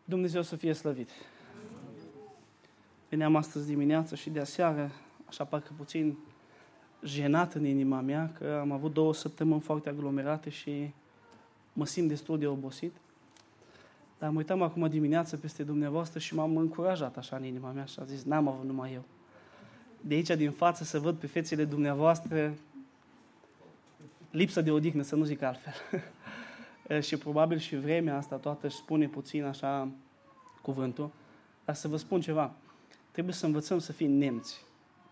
Dumnezeu să fie slăvit. Veneam astăzi dimineață și de aseară, așa parcă puțin jenat în inima mea, că am avut 2 săptămâni foarte aglomerate și mă simt destul de obosit. Dar mă uitam acum dimineață peste dumneavoastră și m-am încurajat așa în inima mea și am zis, n-am avut numai eu. De aici din față să văd pe fețele dumneavoastră lipsă de odihnă, să nu zic altfel. Și probabil și vremea asta toată își spune puțin așa cuvântul. Dar să vă spun ceva, trebuie să învățăm să fim nemți.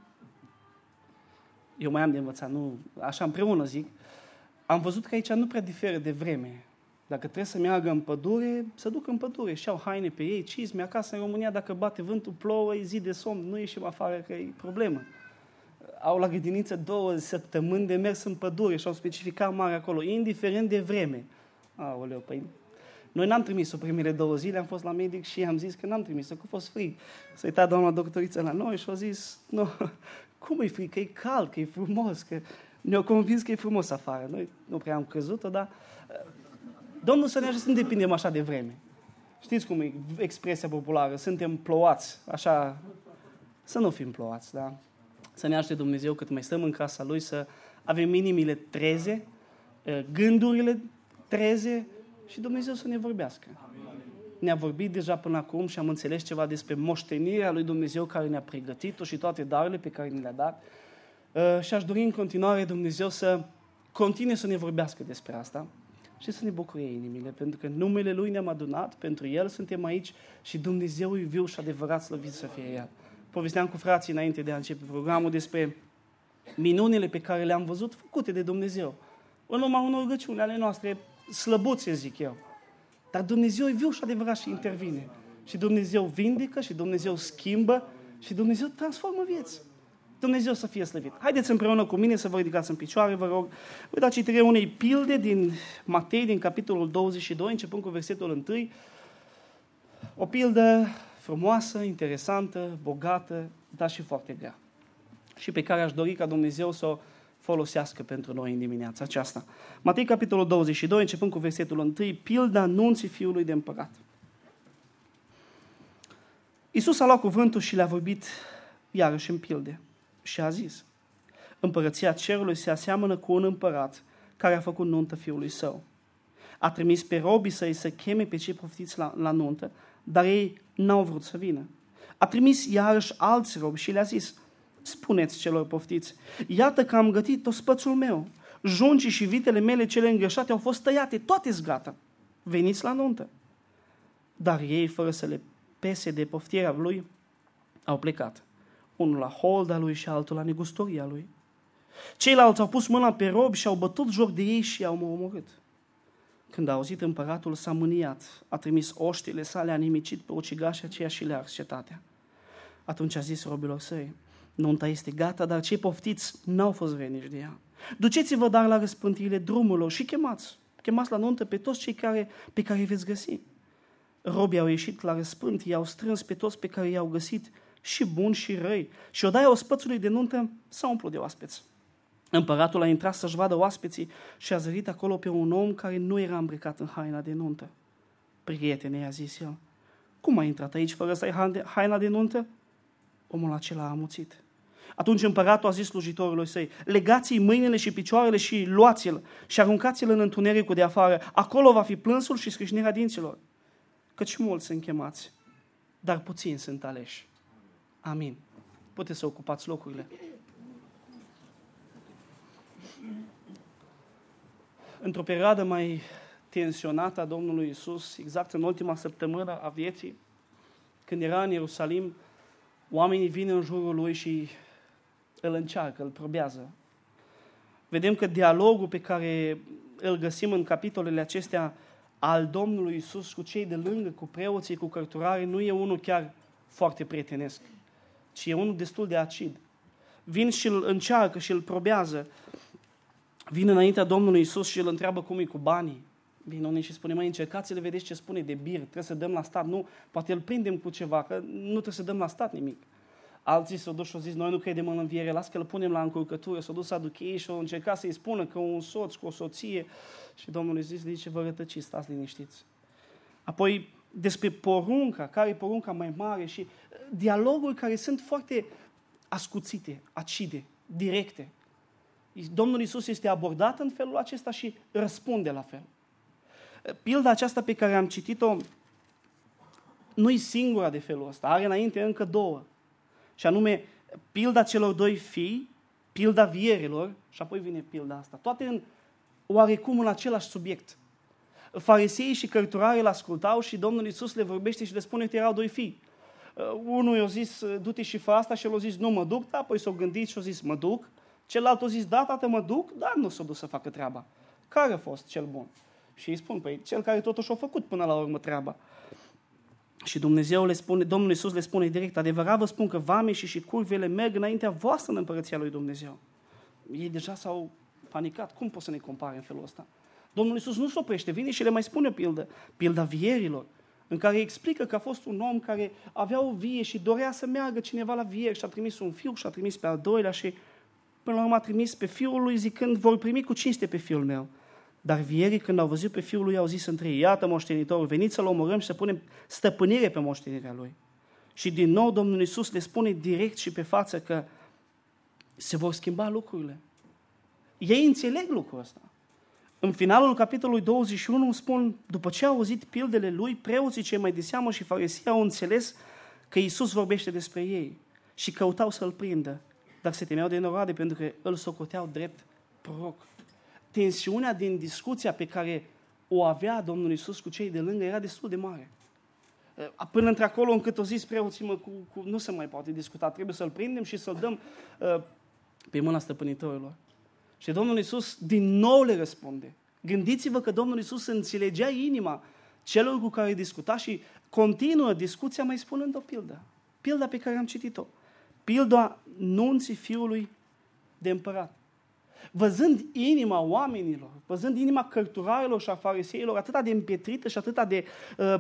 Eu mai am de învățat, nu, așa împreună zic. Am văzut că aici nu prea diferă de vreme. Dacă trebuie să meargă în pădure, să duc în pădure și au haine pe ei, cizme. Acasă în România, dacă bate vântul, plouă, e zi de somn, nu ieșim afară că e problemă. Au la grădiniță 2 săptămâni de mers în pădure și au specificat mare acolo, indiferent de vreme. Aoleu, păi noi n-am trimis-o primele 2 zile, am fost la medic și am zis că n-am trimis-o, că a fost frig. S-a uitat doamna doctoriță la noi și a zis, nu, cum e frig, că e cald, că e frumos, că ne-au convins că e frumos afară. Noi nu prea am crezut-o, dar Domnul să ne ajute să nu depindem așa de vreme. Știți cum e expresia populară, suntem plouați, așa, să nu fim plouați, da? Să ne ajute Dumnezeu cât mai stăm în casa Lui, să avem inimile treze, gândurile treze și Dumnezeu să ne vorbească. Ne-a vorbit deja până acum și am înțeles ceva despre moștenirea lui Dumnezeu care ne-a pregătit-o și toate darurile pe care ne le-a dat. Și aș dori în continuare Dumnezeu să continue să ne vorbească despre asta și să ne bucure inimile, pentru că în numele Lui ne-am adunat, pentru El suntem aici și Dumnezeu e viu și adevărat, slăvit să fie El. Povesteam cu frații înainte de a începe programul despre minunile pe care le-am văzut făcute de Dumnezeu. În urma unor rugăciuni ale noastre, slăbuțe, zic eu. Dar Dumnezeu e viu și adevărat și intervine. Și Dumnezeu vindecă, și Dumnezeu schimbă, și Dumnezeu transformă vieți. Dumnezeu să fie slăvit. Haideți împreună cu mine să vă ridicați în picioare, vă rog. Voi da citire unei pilde din Matei, din capitolul 22, începând cu versetul 1. O pildă frumoasă, interesantă, bogată, dar și foarte grea. Și pe care aș dori ca Dumnezeu să o folosească pentru noi în dimineața aceasta. Matei, capitolul 22, începând cu versetul 1, pilda anunții Fiului de Împărat. Iisus a luat cuvântul și le-a vorbit iarăși în pilde și a zis, Împărăția cerului se aseamănă cu un împărat care a făcut nuntă fiului său. A trimis pe robii săi să cheme pe cei poftiți la nuntă, dar ei n-au vrut să vină. A trimis iarăși alți robi și le-a zis, spuneți celor poftiți, iată că am gătit ospățul meu, juncii și vitele mele cele îngrășate au fost tăiate, toate-s gata, veniți la nuntă. Dar ei, fără să le pese de poftirea lui, au plecat. Unul la holda lui și altul la negustoria lui. Ceilalți au pus mâna pe robi și au bătut joc de ei și i-au omorât. Când a auzit împăratul, s-a mâniat, a trimis oștile sale, a nimicit pe ucigașii aceia și le-a ars cetatea. Atunci a zis robilor săi, nunta este gata, dar cei poftiți n-au fost vrednici de ea. Duceți-vă dar la răspântirile drumurilor și chemați la nuntă pe toți cei pe care îi veți găsi. Robii au ieșit la răspânt, i-au strâns pe toți pe care i-au găsit, și buni și răi, și odaia ospățului de nuntă s-a umplut de oaspeți. Împăratul a intrat să-și vadă oaspeții și a zărit acolo pe un om care nu era îmbrăcat în haina de nuntă. Prietene, i-a zis el, cum ai intrat aici fără să ai haina de nuntă? Omul acela a amuțit. Atunci împăratul a zis slujitorului săi, legați-i mâinile și picioarele și luați-l și aruncați-l în întunericul de afară. Acolo va fi plânsul și scrâșnirea dinților. Căci mulți sunt chemați, dar puțini sunt aleși. Amin. Puteți să ocupați locurile. Într-o perioadă mai tensionată a Domnului Iisus, exact în ultima săptămână a vieții, când era în Ierusalim, oamenii vin în jurul lui și îl încearcă, îl probează. Vedem că dialogul pe care îl găsim în capitolele acestea al Domnului Iisus cu cei de lângă, cu preoții, cu cărturare, nu e unul chiar foarte prietenesc, ci e unul destul de acid. Vin și îl încearcă și îl probează. Vin înaintea Domnului Iisus și îl întreabă cum e cu banii. Vin unii și spune, încercați să le vedeți ce spune de bir, trebuie să dăm la stat. Nu, poate îl prindem cu ceva, că nu trebuie să dăm la stat nimic. Alții s-au dus și au zis, noi nu credem în înviere, las că îl punem la încurcătură. S-au dus saducheii și au încercat să-i spună că un soț cu o soție. Și Domnul îi zice, vă rătăciți, stați liniștiți. Apoi despre porunca, care e porunca mai mare și dialoguri care sunt foarte ascuțite, acide, directe. Domnul Iisus este abordat în felul acesta și răspunde la fel. Pilda aceasta pe care am citit-o nu e singura de felul ăsta, are înainte încă două. Și anume, pilda celor doi fii, pilda vierilor și apoi vine pilda asta. Toate în oarecum în același subiect. Fariseii și cărturarii îl ascultau și Domnul Iisus le vorbește și le spune că erau doi fii. Unul i-a zis, du-te și fă asta, și el a zis, nu mă duc, da, apoi s-a gândit și a zis, mă duc. Celălalt a zis, da, tată, mă duc, dar nu s-a dus să facă treaba. Care a fost cel bun? Și îi spun, păi, cel care totuși a făcut până la urmă treaba. Și Domnul Iisus le spune direct, adevărat vă spun că vameșii și curvele merg înaintea voastră în împărăția lui Dumnezeu. Ei deja s-au panicat. Cum pot să ne compare în felul ăsta? Domnul Iisus nu se oprește, vine și le mai spune o pildă, pilda vierilor, în care explică că a fost un om care avea o vie și dorea să meargă cineva la vieri și a trimis un fiu și a trimis pe al doilea și până la urmă a trimis pe fiul lui zicând, vor primi cu cinste pe fiul meu. Dar vierii, când au văzut pe fiul lui, au zis între ei, iată moștenitorul, veniți să-l omorâm și să punem stăpânire pe moștenirea lui. Și din nou Domnul Iisus le spune direct și pe față că se vor schimba lucrurile. Ei înțeleg lucrul ăsta. În finalul capitolului 21 spun, după ce au auzit pildele lui, preoții cei mai de seamă și farisei au înțeles că Iisus vorbește despre ei și căutau să-l prindă, dar se temeau de noroade pentru că îl socoteau drept proroc. Tensiunea din discuția pe care o avea Domnul Iisus cu cei de lângă era destul de mare. Până într-acolo încât o zis preoții, nu se mai poate discuta, trebuie să-l prindem și să-l dăm pe mâna stăpânitorilor. Și Domnul Iisus din nou le răspunde. Gândiți-vă că Domnul Iisus înțelegea inima celor cu care discuta și continuă discuția mai spunând o pildă. Pilda pe care am citit-o. Pilda nunții fiului de împărat. Văzând inima oamenilor, văzând inima cărturarilor și a fariseilor atât de împietrită și atât de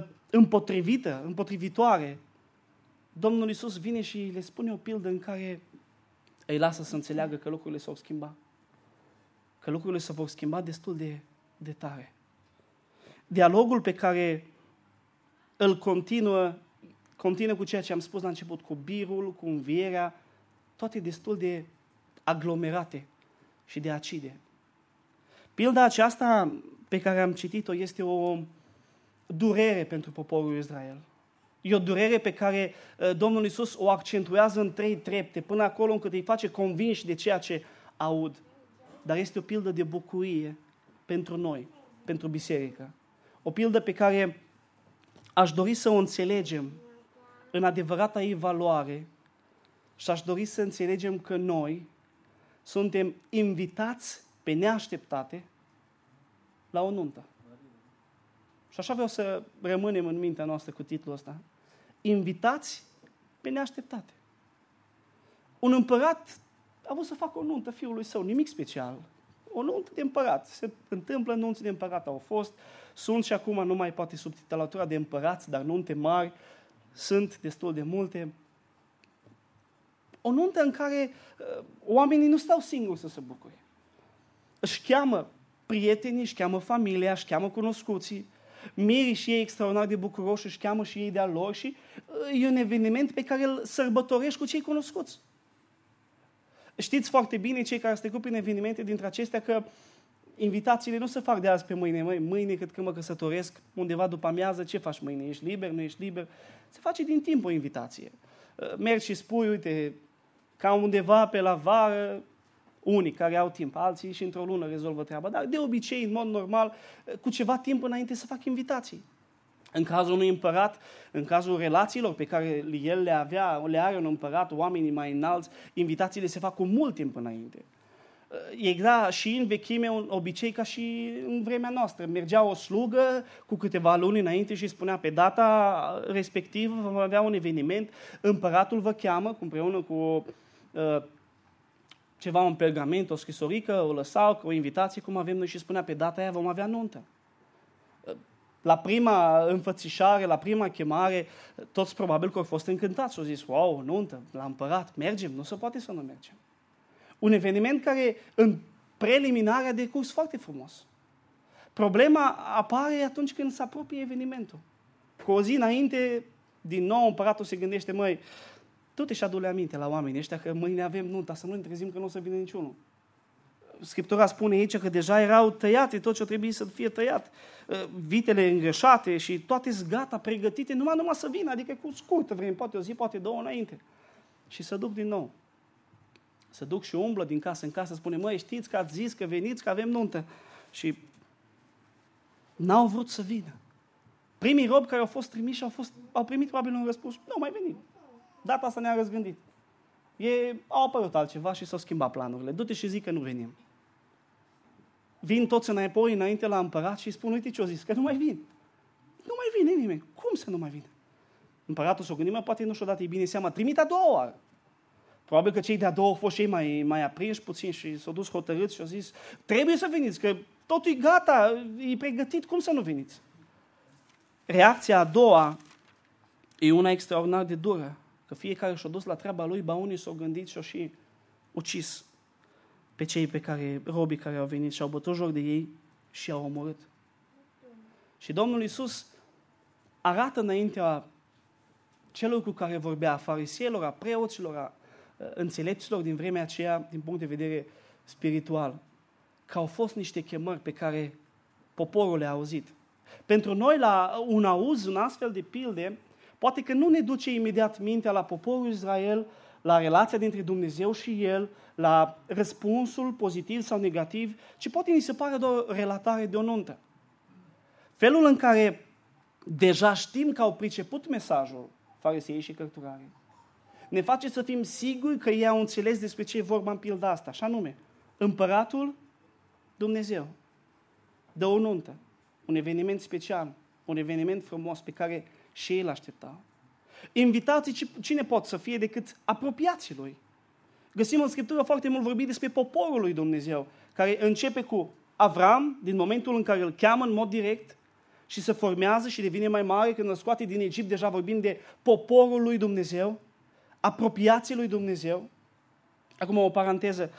împotrivitoare, Domnul Iisus vine și le spune o pildă în care îi lasă să înțeleagă că lucrurile s-au schimbat. Că lucrurile se vor schimba destul de tare. Dialogul pe care îl continuă cu ceea ce am spus la început, cu birul, cu învierea, toate destul de aglomerate și de acide. Pilda aceasta pe care am citit-o este o durere pentru poporul Israel. E o durere pe care Domnul Iisus o accentuează în 3 trepte, până acolo încât îi face convinși de ceea ce aud. Dar este o pildă de bucurie pentru noi, pentru biserică. O pildă pe care aș dori să o înțelegem în adevărata ei valoare și aș dori să înțelegem că noi suntem invitați pe neașteptate la o nuntă. Și așa vreau să rămânem în mintea noastră cu titlul ăsta. Invitați pe neașteptate. Un împărat a vrut să facă o nuntă fiului său, nimic special. O nuntă de împărat. Se întâmplă nunți de împărat, au fost. Sunt și acum, nu mai poate sub titulatura de împărați, dar nunte mari sunt destul de multe. O nuntă în care oamenii nu stau singuri să se bucure. Își cheamă prietenii, își cheamă familia, își cheamă cunoscuții, mirii și ei extraordinar de bucuroși, își cheamă și ei de-a lor și e un eveniment pe care îl sărbătorești cu cei cunoscuți. Știți foarte bine, cei care ați trecut prin evenimente dintre acestea, că invitațiile nu se fac de azi pe mâine. Mâine, cât când mă căsătoresc, undeva după amiază, ce faci mâine? Ești liber? Nu ești liber? Se face din timp o invitație. Mergi și spui, uite, ca undeva pe la vară, unii care au timp, alții și într-o lună rezolvă treaba. Dar de obicei, în mod normal, cu ceva timp înainte să fac invitații. În cazul unui împărat, în cazul relațiilor pe care el le are un împărat, oamenii mai înalți, invitațiile se fac cu mult timp înainte. Era și în vechime un obicei ca și în vremea noastră. Mergea o slugă cu câteva luni înainte și spunea, pe data respectivă vom avea un eveniment, împăratul vă cheamă, împreună cu ceva, un pergament, o scrisorică, o lăsau, o invitație, cum avem noi, și spunea, pe data aia vom avea nuntă. La prima înfățișare, la prima chemare, toți probabil că au fost încântați și au zis, wow, nuntă, la împărat, mergem, nu se poate să nu mergem. Un eveniment care în preliminare a decurs foarte frumos. Problema apare atunci când se apropie evenimentul. Cu o zi înainte, din nou împăratul se gândește, măi, du-te și adu-le aminte la oamenii ăștia că mâine avem nunta, să nu ne trezim că nu o să vină niciunul. Scriptura spune aici că deja erau tăiate tot ce trebuie să fie tăiat. Vitele îngreșate și toate sunt gata, pregătite, numai să vină, adică cu scurtă vreme, poate o zi, poate două înainte. Și să duc din nou. Să duc și umblă din casă în casă, spune, măi, știți că ați zis că veniți, că avem nuntă. Și n-au vrut să vină. Primii robi care au fost trimiși au primit probabil un răspuns, nu mai venim. Data asta ne-a răzgândit. Au apărut altceva și s-au schimbat planurile. Du-te și zic că nu venim. Vin toți înapoi înainte la împărat și spun, uite ce-o zis, că nu mai vin. Nu mai vine nimeni. Cum să nu mai vină? Împăratul s-o gândit, poate nu și-o dat ei bine seama, trimit a doua oară. Probabil că cei de-a doua au fost și ei mai aprinși puțin și s-au dus hotărâți și au zis, trebuie să veniți, că totul e gata, e pregătit, cum să nu veniți? Reacția a doua e una extraordinar de dură, că fiecare și-a dus la treaba lui, ba unii s-au gândit și-au și ucis pe cei robii care au venit și au bătut joc de ei și au omorât. Și Domnul Iisus arată înaintea celor cu care vorbea, a fariseilor, a preoților, a înțelepților din vremea aceea, din punct de vedere spiritual, că au fost niște chemări pe care poporul le-a auzit. Pentru noi, la un auz, un astfel de pilde, poate că nu ne duce imediat mintea la poporul Israel, la relația dintre Dumnezeu și El, la răspunsul pozitiv sau negativ, ci poate ni se pare doar o relatare de o nuntă. Felul în care deja știm că au priceput mesajul fariseii și cărturarii, ne face să fim siguri că ei au înțeles despre ce e vorba în pilda asta, și anume, împăratul Dumnezeu dă o nuntă, un eveniment special, un eveniment frumos pe care și ei l-așteptau. Invitații cine pot să fie decât apropiații lui? Găsim în Scriptură foarte mult vorbit despre poporul lui Dumnezeu, care începe cu Avram, din momentul în care îl cheamă în mod direct și se formează și devine mai mare, când îl scoate din Egipt, deja vorbim de poporul lui Dumnezeu, apropiații lui Dumnezeu. Acum o paranteză.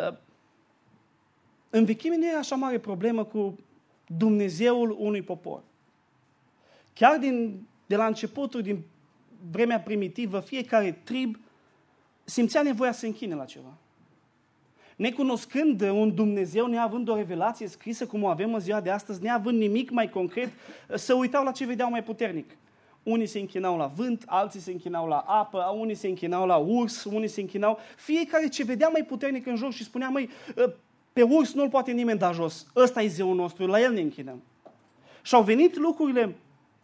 În vechime nu era așa mare problemă cu Dumnezeul unui popor. Chiar de la începutul, din vremea primitivă, fiecare trib simțea nevoia să se închine la ceva. Necunoscând un Dumnezeu, neavând o revelație scrisă cum o avem în ziua de astăzi, neavând nimic mai concret, se uitau la ce vedeau mai puternic. Unii se închinau la vânt, alții se închinau la apă, unii se închinau la urs, unii se închinau... Fiecare ce vedea mai puternic în joc și spunea, măi, pe urs nu-l poate nimeni da jos, ăsta e zeul nostru, la el ne închinăm. Și au venit lucrurile,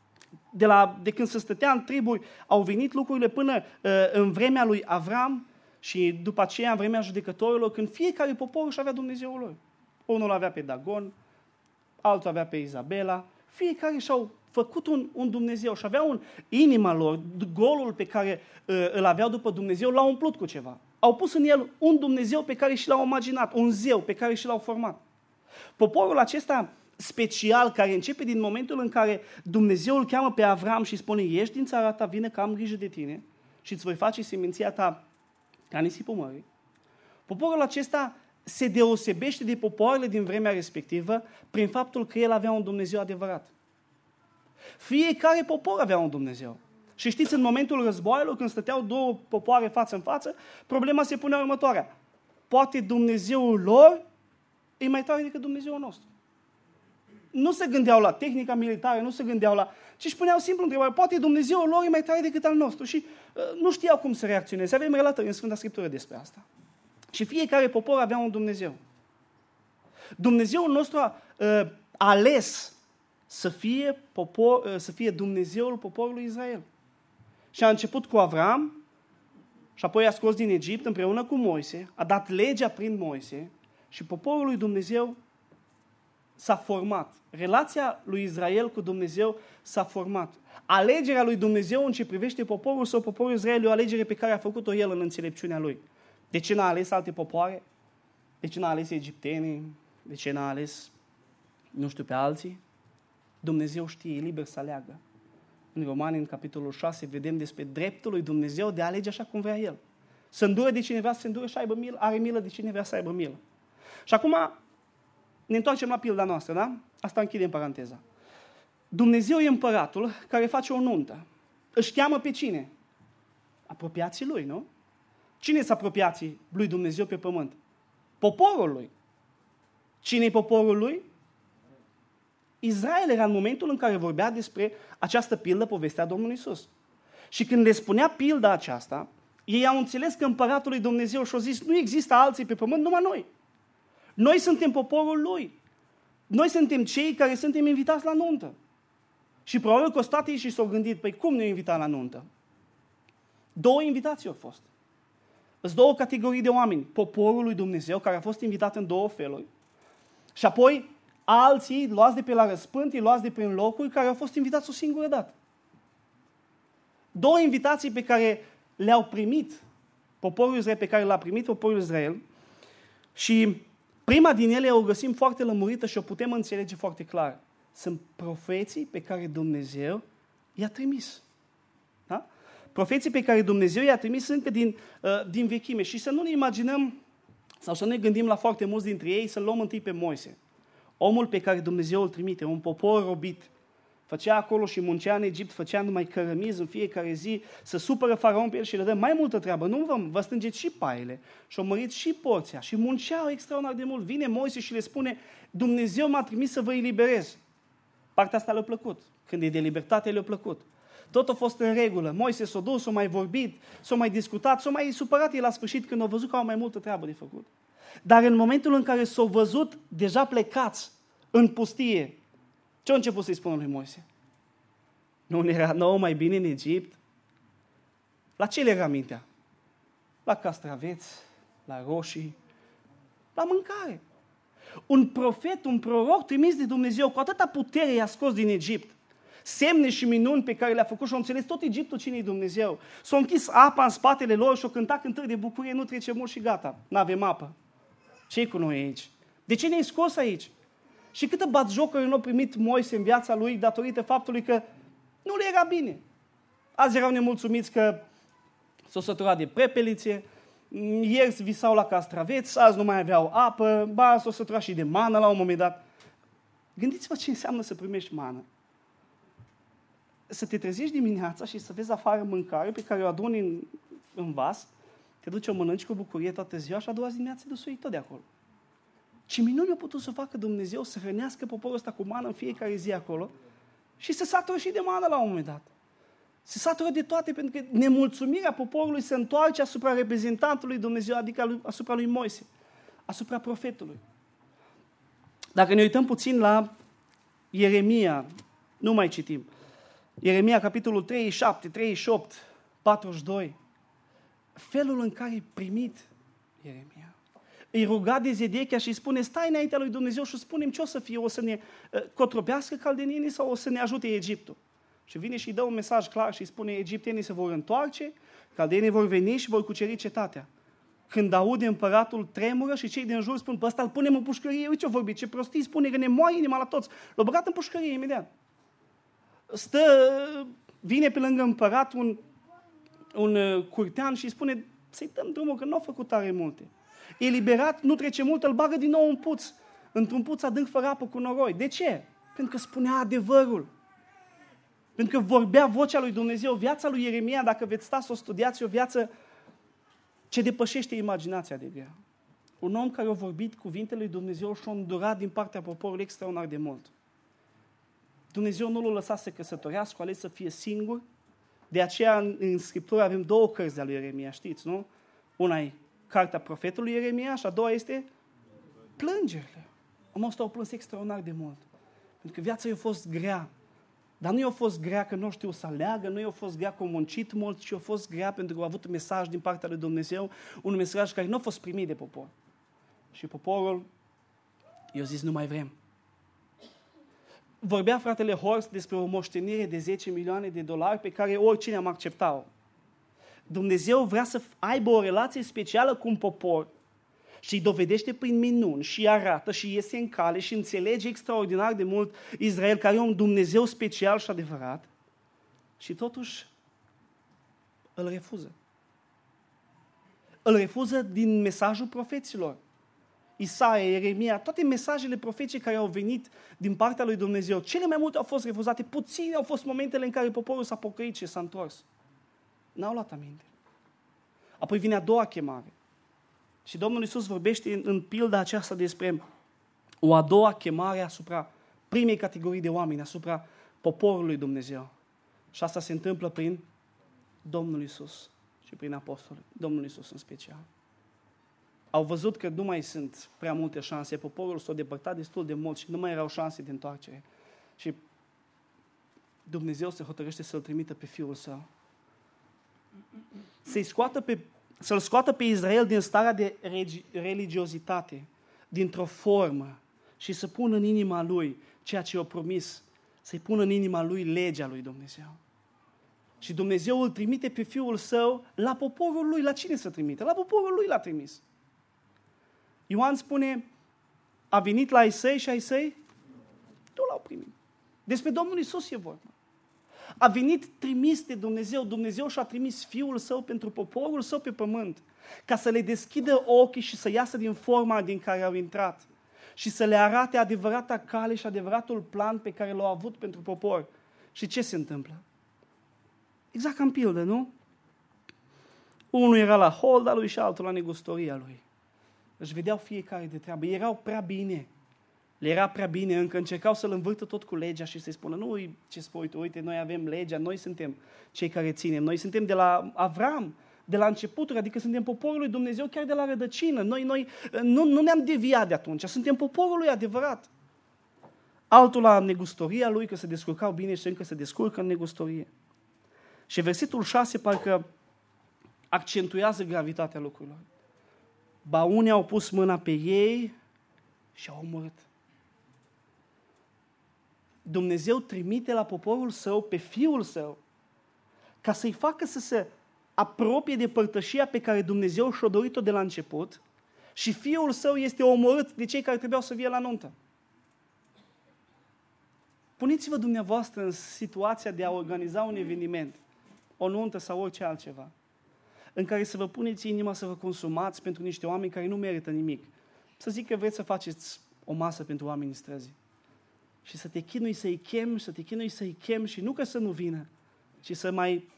de când se stătea în triburi, au venit lucrurile până în vremea lui Avram și după aceea în vremea judecătorilor, când fiecare popor își avea Dumnezeul lor. Unul avea pe Dagon, altul avea pe Izabela, fiecare și-au făcut un Dumnezeu și aveau inima lor, golul pe care îl aveau după Dumnezeu, l-au umplut cu ceva. Au pus în el un Dumnezeu pe care și l-au imaginat, un zeu pe care și l-au format. Poporul acesta special, care începe din momentul în care Dumnezeu îl cheamă pe Avram și spune, ieși din țara ta, vine că am grijă de tine și îți voi face seminția ta ca nisipul mării. Poporul acesta se deosebește de popoarele din vremea respectivă prin faptul că el avea un Dumnezeu adevărat. Fiecare popor avea un Dumnezeu. Și știți, în momentul războaielor, când stăteau două popoare față în față, problema se punea următoarea. Poate Dumnezeul lor e mai tare decât Dumnezeul nostru. Nu se gândeau la tehnica militară, nu se gândeau la... ci își puneau simplu întrebare, poate Dumnezeul lor e mai tare decât al nostru. Și nu știau cum să reacționeze. Avem relatări în Sfânta Scriptură despre asta. Și fiecare popor avea un Dumnezeu. Dumnezeul nostru a ales să fie Dumnezeul poporului Israel. Și a început cu Avram și apoi a scos din Egipt împreună cu Moise, a dat legea prin Moise și poporul lui Dumnezeu s-a format. Relația lui Israel cu Dumnezeu s-a format. Alegerea lui Dumnezeu în ce privește poporul său, poporul Israel, e o alegere pe care a făcut-o el în înțelepciunea lui. De ce n-a ales alte popoare? De ce n-a ales egiptenii? De ce n-a ales, nu știu, pe alții? Dumnezeu știe, e liber să aleagă. În Romani, în capitolul 6, vedem despre dreptul lui Dumnezeu de a alege așa cum vrea El. Să îndure de cine vrea să se îndure și are milă de cine vrea să aibă milă. Și acum ne întoarcem la pilda noastră, da? Asta închidem paranteza. Dumnezeu e împăratul care face o nuntă. Își cheamă pe cine? Apropiații lui, nu? Cine sunt apropiații lui Dumnezeu pe pământ? Poporul lui. Cine e poporul lui? Israel era în momentul în care vorbea despre această pildă, povestea Domnului Iisus. Și când le spunea pilda aceasta, ei au înțeles că împăratul lui Dumnezeu și-au zis, nu există alții pe pământ, numai noi. Noi suntem poporul lui. Noi suntem cei care suntem invitați la nuntă. Și probabil că o stat ei și s-au gândit, păi cum ne-au invitat la nuntă? Două invitații au fost. Sunt două categorii de oameni. Poporul lui Dumnezeu, care a fost invitat în două feluri. Și apoi alții, luați de pe la răspântii, luați de prin locuri, care au fost invitați o singură dată. Două invitații pe care le-au primit poporul Israel, pe care l-a primit poporul Israel. Și prima din ele o găsim foarte lămurită și o putem înțelege foarte clar. Sunt profeții pe care Dumnezeu i-a trimis. Da? Profeții pe care Dumnezeu i-a trimis încă din vechime. Și să nu ne imaginăm sau să ne gândim la foarte mulți dintre ei, să-l luăm întâi pe Moise. Omul pe care Dumnezeu îl trimite, un popor robit. Făcea acolo și muncea în Egipt, făcea numai cărămizi în fiecare zi, să supără faraon pe el și le dă mai multă treabă. Nu vă strângeți și paiele și-o măriți și porția și munceau extraordinar de mult. Vine Moise și le spune, Dumnezeu m-a trimis să vă eliberez. Partea asta le-a plăcut. Când e de libertate, le-a plăcut. Tot a fost în regulă. Moise s-a dus, s-a mai vorbit, s-a mai discutat, s-a mai supărat el la sfârșit când a văzut că au mai multă treabă de făcut. Dar în momentul în care s-au văzut deja plecați în pustie, ce a început să-i spună lui Moise? Nu ne era nouă mai bine în Egipt? La ce le era mintea? La castraveți, la roșii, la mâncare. Un profet, un proroc trimis de Dumnezeu, cu atâta putere i-a scos din Egipt. Semne și minuni pe care le-a făcut și au înțeles tot Egiptul cine-i Dumnezeu. S-a închis apa în spatele lor și au cântat cântări de bucurie, nu trece mult și gata, n-avem apă. Ce-i cu noi aici? De ce ne-ai scos aici? Și câtă batjocuri nu a primit Moise în viața lui datorită faptului că nu le era bine. Azi erau nemulțumiți că s-au săturat de prepelițe, ieri visau la castraveți, azi nu mai aveau apă, s-au săturat și de mană la un moment dat. Gândiți-vă ce înseamnă să primești mană. Să te trezești dimineața și să vezi afară mâncare pe care o aduni în vas, te duci o mănânci cu bucurie toată ziua și a doua zi dimineața te dusui tot de acolo. Ce minuni a putut să facă Dumnezeu să hrănească poporul ăsta cu mană în fiecare zi acolo și să satură și de mană la un moment dat. Se satură de toate pentru că nemulțumirea poporului se întoarce asupra reprezentantului Dumnezeu, adică asupra lui Moise, asupra profetului. Dacă ne uităm puțin la Ieremia, nu mai citim, Ieremia, capitolul 37, 38, 42, felul în care e primit Ieremia. Îi ruga de Zedechia și îi spune, stai înaintea lui Dumnezeu și spune-mi ce o să fie, o să ne cotropească caldenienii sau o să ne ajute Egiptul. Și vine și îi dă un mesaj clar și îi spune, egiptenii se vor întoarce, caldenienii vor veni și vor cuceri cetatea. Când aude împăratul tremură și cei din jur spun, pe ăsta îl punem în pușcărie, uite ce-o vorbit, ce prostii, spune că ne moare inima la toți. L-a băgat în pușcărie imediat. Vine pe lângă împărat un curtean și îi spune, să-i dăm drumul că nu au făcut tare multe. Eliberat, nu trece mult, îl bagă din nou în puț. Într-un puț adânc fără apă cu noroi. De ce? Pentru că spunea adevărul. Pentru că vorbea vocea lui Dumnezeu. Viața lui Ieremia, dacă veți sta să o studiați, o viață ce depășește imaginația de grea. Un om care a vorbit cuvintele lui Dumnezeu și a îndurat din partea poporului extraordinar de mult. Dumnezeu nu l-a lăsat să căsătorească, a ales să fie singur. De aceea în Scriptură avem două cărți de lui Ieremia, știți, nu? Una e cartea profetului Ieremia și a doua este plângerile. Omul ăsta a plâns extraordinar de mult. Pentru că viața i-a fost grea. Dar nu i-a fost grea că nu știu să aleagă, nu i-a fost grea că a muncit mult, ci i-a fost grea pentru că a avut un mesaj din partea lui Dumnezeu, un mesaj care nu a fost primit de popor. Și poporul i-a zis, nu mai vrem. Vorbea fratele Horst despre o moștenire de 10 milioane de dolari pe care oricine am acceptat-o. Dumnezeu vrea să aibă o relație specială cu un popor și îi dovedește prin minuni și arată și iese în cale și înțelege extraordinar de mult Israel, care e un Dumnezeu special și adevărat, și totuși îl refuză. Îl refuză din mesajul profeților. Isaia, Ieremia, toate mesajele profetice care au venit din partea lui Dumnezeu, cele mai multe au fost refuzate, puține au fost momentele în care poporul s-a pocăit și s-a întors. N-au luat aminte. Apoi vine a doua chemare. Și Domnul Iisus vorbește în pilda aceasta despre o a doua chemare asupra primei categorii de oameni, asupra poporului Dumnezeu. Și asta se întâmplă prin Domnul Iisus și prin apostoli, Domnul Iisus în special. Au văzut că nu mai sunt prea multe șanse, poporul s-a depărtat destul de mult și nu mai erau șanse de întoarcere. Și Dumnezeu se hotărăște să-L trimită pe Fiul Său. Să-L scoată pe Israel din starea de religiozitate, dintr-o formă și să pună în inima lui ceea ce i-a promis, să-i pună în inima lui legea lui Dumnezeu. Și Dumnezeu îl trimite pe Fiul Său la poporul lui. La cine să trimite? La poporul lui l-a trimis. Ioan spune, a venit la ai săi și ai săi nu l-au primit. Despre Domnul Iisus e vorba. A venit trimis de Dumnezeu. Dumnezeu și-a trimis Fiul Său pentru poporul Său pe pământ, ca să le deschidă ochii și să iasă din forma din care au intrat și să le arate adevărata cale și adevăratul plan pe care l-au avut pentru popor. Și ce se întâmplă? Exact ca în pildă, nu? Unul era la holda lui și altul la negustoria lui. Își vedeau fiecare de treabă. Erau prea bine. Le era prea bine, încă încercau să-l învârtă tot cu legea și să-i spună, nu, ce spui tu, uite, noi avem legea, noi suntem cei care ținem, noi suntem de la Avram, de la începuturi, adică suntem poporul lui Dumnezeu chiar de la rădăcină. Noi nu ne-am deviat de atunci, suntem poporul lui adevărat. Altul la negustoria lui, că se descurcau bine și încă se descurcă în negustorie. Și versetul 6 parcă accentuează gravitatea lucrurilor. Ba unii au pus mâna pe ei și au omorât. Dumnezeu trimite la poporul Său pe Fiul Său ca să-i facă să se apropie de părtășia pe care Dumnezeu și-a dorit-o de la început și Fiul Său este omorât de cei care trebuiau să vie la nuntă. Puneți-vă dumneavoastră în situația de a organiza un eveniment, o nuntă sau orice altceva, în care să vă puneți inima să vă consumați pentru niște oameni care nu merită nimic. Să zic că vreți să faceți o masă pentru oamenii străzi și să te chinui să-i chem, și nu că să nu vină, ci să mai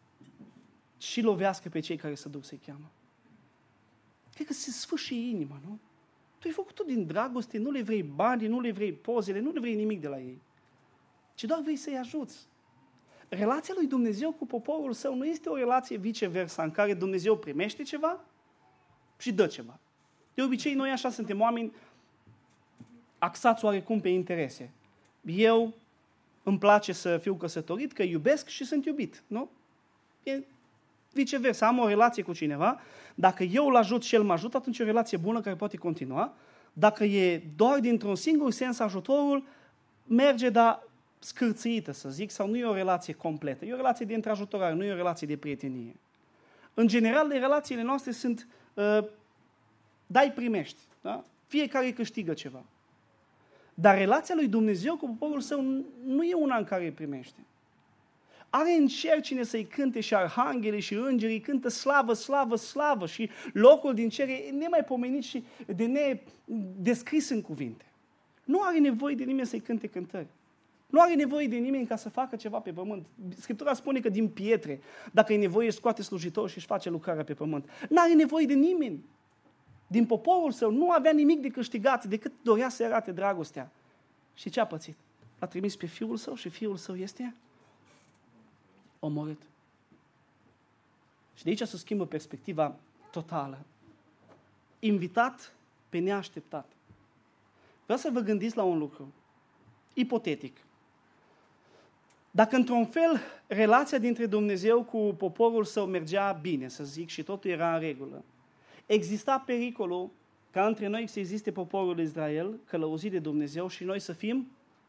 și lovească pe cei care se duc să-i cheamă. Cred că se sfâșie inima, nu? Tu ai făcut-o din dragoste, nu le vrei bani, nu le vrei pozele, nu le vrei nimic de la ei, ci doar vrei să-i ajuți. Relația lui Dumnezeu cu poporul Său nu este o relație viceversa, în care Dumnezeu primește ceva și dă ceva. De obicei, noi așa suntem oameni axați oarecum pe interese. Eu îmi place să fiu căsătorit, că iubesc și sunt iubit, nu? E viceversa, am o relație cu cineva, dacă eu îl ajut și el mă ajută, atunci e o relație bună care poate continua. Dacă e doar dintr-un singur sens ajutorul, merge, dar scârțâită, să zic, sau nu e o relație completă. E o relație de întrajutorare, nu e o relație de prietenie. În general, relațiile noastre sunt dai-primești. Da? Fiecare câștigă ceva. Dar relația lui Dumnezeu cu poporul Său nu e una în care îi primește. Are în cer cine să-i cânte și arhanghelii și îngerii cântă slavă, slavă, slavă și locul din cer e nemaipomenit și de nedescris în cuvinte. Nu are nevoie de nimeni să-i cânte cântări. Nu are nevoie de nimeni ca să facă ceva pe pământ. Scriptura spune că din pietre, dacă e nevoie, își scoate slujitor și își face lucrarea pe pământ. Nu are nevoie de nimeni. Din poporul Său nu avea nimic de câștigat decât dorea să arate dragostea. Și ce a pățit? L-a trimis pe Fiul Său și Fiul Său este omorât. Și de aici se schimbă perspectiva totală. Invitat pe neașteptat. Vreau să vă gândiți la un lucru. Ipotetic. Dacă într-un fel relația dintre Dumnezeu cu poporul Său mergea bine, să zic, și totul era în regulă, exista pericolul ca între noi să existe poporul Israel, călăuzit de Dumnezeu, și noi să fim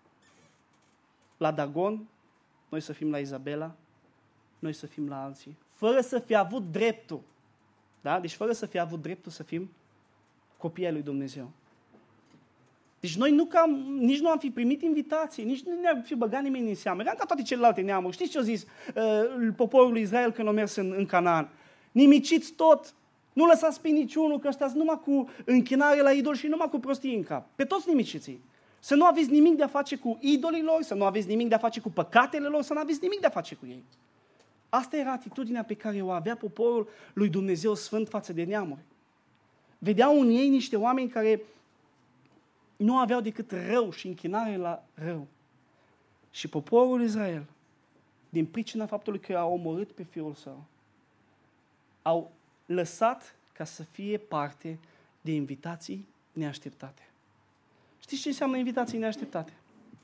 la Dagon, noi să fim la Izabela, noi să fim la alții, fără să fi avut dreptul. Da? Deci fără să fi avut dreptul să fim copii ai lui Dumnezeu. Deci noi nici nu am fi primit invitații, nici nu ne-am fi băgat nimeni în seamă. Eram ca toate celelalte neamuri. Știți ce a zis poporul lui Israel când a mers în Canaan? Nimiciți tot, Nu lăsați pe niciunul, că ăștia numai cu închinare la idol și numai cu prostii în cap. Pe toți nimiciți-i. Să nu aveți nimic de a face cu idolii lor, să nu aveți nimic de a face cu păcatele lor, să nu aveți nimic de a face cu ei. Asta era atitudinea pe care o avea poporul lui Dumnezeu Sfânt față de neamuri. Vedeau în ei niște oameni care nu aveau decât rău și închinare la rău. Și poporul Israel, din pricina faptului că au omorât pe fiul său, au lăsat ca să fie parte de invitații neașteptate. Știți ce înseamnă invitații neașteptate?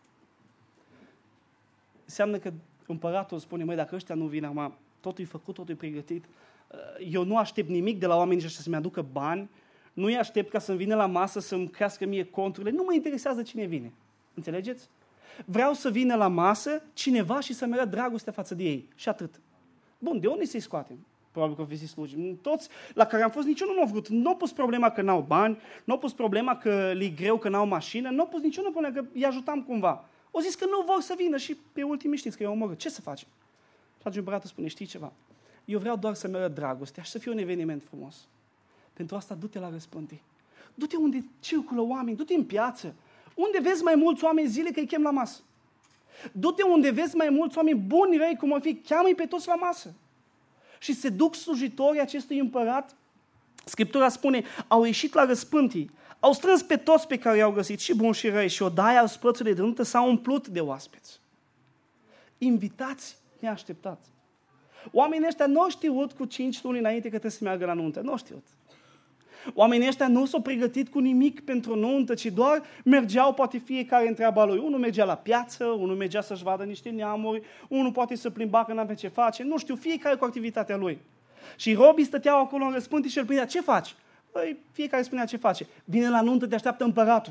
Înseamnă că împăratul spune, măi, dacă ăștia nu vin acum, totul e făcut, totul e pregătit, eu nu aștept nimic de la oamenii ăștia să-mi aducă bani, nu-i aștept ca să-mi vină la masă să-mi crească mie conturile, nu mă interesează cine vine. Înțelegeți? Vreau să vină la masă cineva și să-mi arăt dragostea față de ei. Și atât. Bun, de unde să-i scoatem? Probabil că fiți sluji. Toți la care am fost, niciunul nu a vrut. Nu au pus problema că n-au bani, nu au pus problema că li greu, că n-au mașină, nu au pus niciunul problema că îi ajutam cumva. Au zis că nu vor să vină și pe ultimii știți că i-au omorât. Ce să facem? Și atunci împăratul spune, știi ceva? Eu vreau doar să-mi arăt dragostea și să fie un eveniment frumos. Pentru asta du-te la răspântii. Du-te unde circulă oameni, du-te în piață. Unde vezi mai mulți oameni zile că îi chem la masă. Du-te unde vezi mai mulți oameni buni, răi, cum o fi, cheamă-i pe toți la masă. Și se duc slujitorii acestui împărat. Scriptura spune, au ieșit la răspântii, au strâns pe toți pe care i-au găsit, și buni și răi, și odaia al spățului de nuntă s-a umplut de oaspeți. Invitați neașteptați. Oamenii ăștia nu au știut cu 5 luni înainte că trebuie să meargă la nuntă. Nu au știut. Oamenii ăștia nu s-au pregătit cu nimic pentru nuntă, ci doar mergeau, poate fiecare în treaba lui. Unul mergea la piață, unul mergea să-și vadă niște neamuri, unul poate să plimba că n-avea ce face, nu știu, fiecare cu activitatea lui. Și robii stăteau acolo în răspântii și îl prindea, ce faci? Păi, fiecare spunea ce face. Vine la nuntă, te așteaptă împăratul.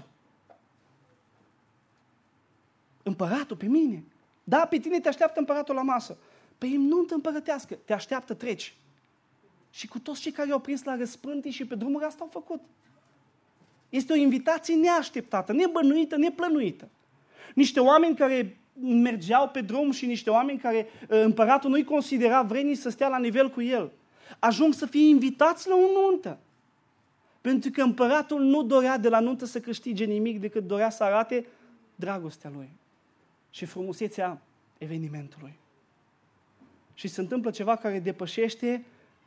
Împăratul, pe mine. Da, pe tine te așteaptă împăratul la masă. Păi nuntă împărătească, te așteaptă, treci. Și cu toți cei care au prins la răspântii și pe drumuri asta au făcut. Este o invitație neașteptată, nebănuită, neplănuită. Niște oameni care mergeau pe drum și niște oameni care împăratul nu-i considera vrednici să stea la nivel cu el. Ajung să fie invitați la o nuntă. Pentru că împăratul nu dorea de la nuntă să câștige nimic, decât dorea să arate dragostea lui și frumusețea evenimentului. Și se întâmplă ceva care depășește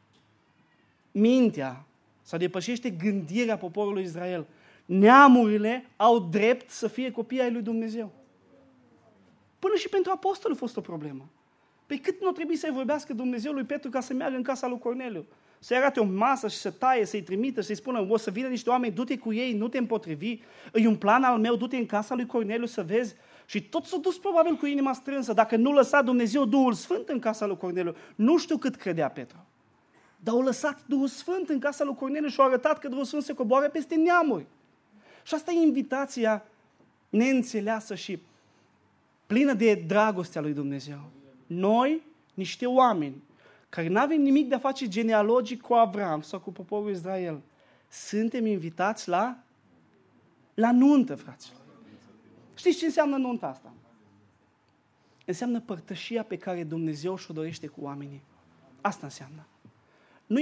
mintea sau depășește gândirea poporului Israel. Neamurile au drept să fie copii ai lui Dumnezeu. Până și pentru apostol a fost o problemă. Păi cât nu trebuie să-i vorbească Dumnezeu lui Petru ca să meargă în casa lui Corneliu? Să-i arate o masă și să taie, să-i trimită, să-i spună, o să vină niște oameni, du-te cu ei, nu te împotrivi, e un plan al meu, du-te în casa lui Corneliu să vezi. Și tot s-a dus probabil cu inima strânsă. Dacă nu lăsa Dumnezeu Duhul Sfânt în casa lui Corneliu, nu știu cât credea Petru. Dar au lăsat Duhul Sfânt în casa lui Corneliu și au arătat că Duhul Sfânt se coboară peste neamuri. Și asta e invitația neînțeleasă și plină de dragostea lui Dumnezeu. Noi, niște oameni, care nu avem nimic de a face genealogic cu Avram sau cu poporul Israel, suntem invitați la nuntă, fraților. Știți ce înseamnă nunta asta? Înseamnă părtășia pe care Dumnezeu și-o dorește cu oamenii. Asta înseamnă. Nu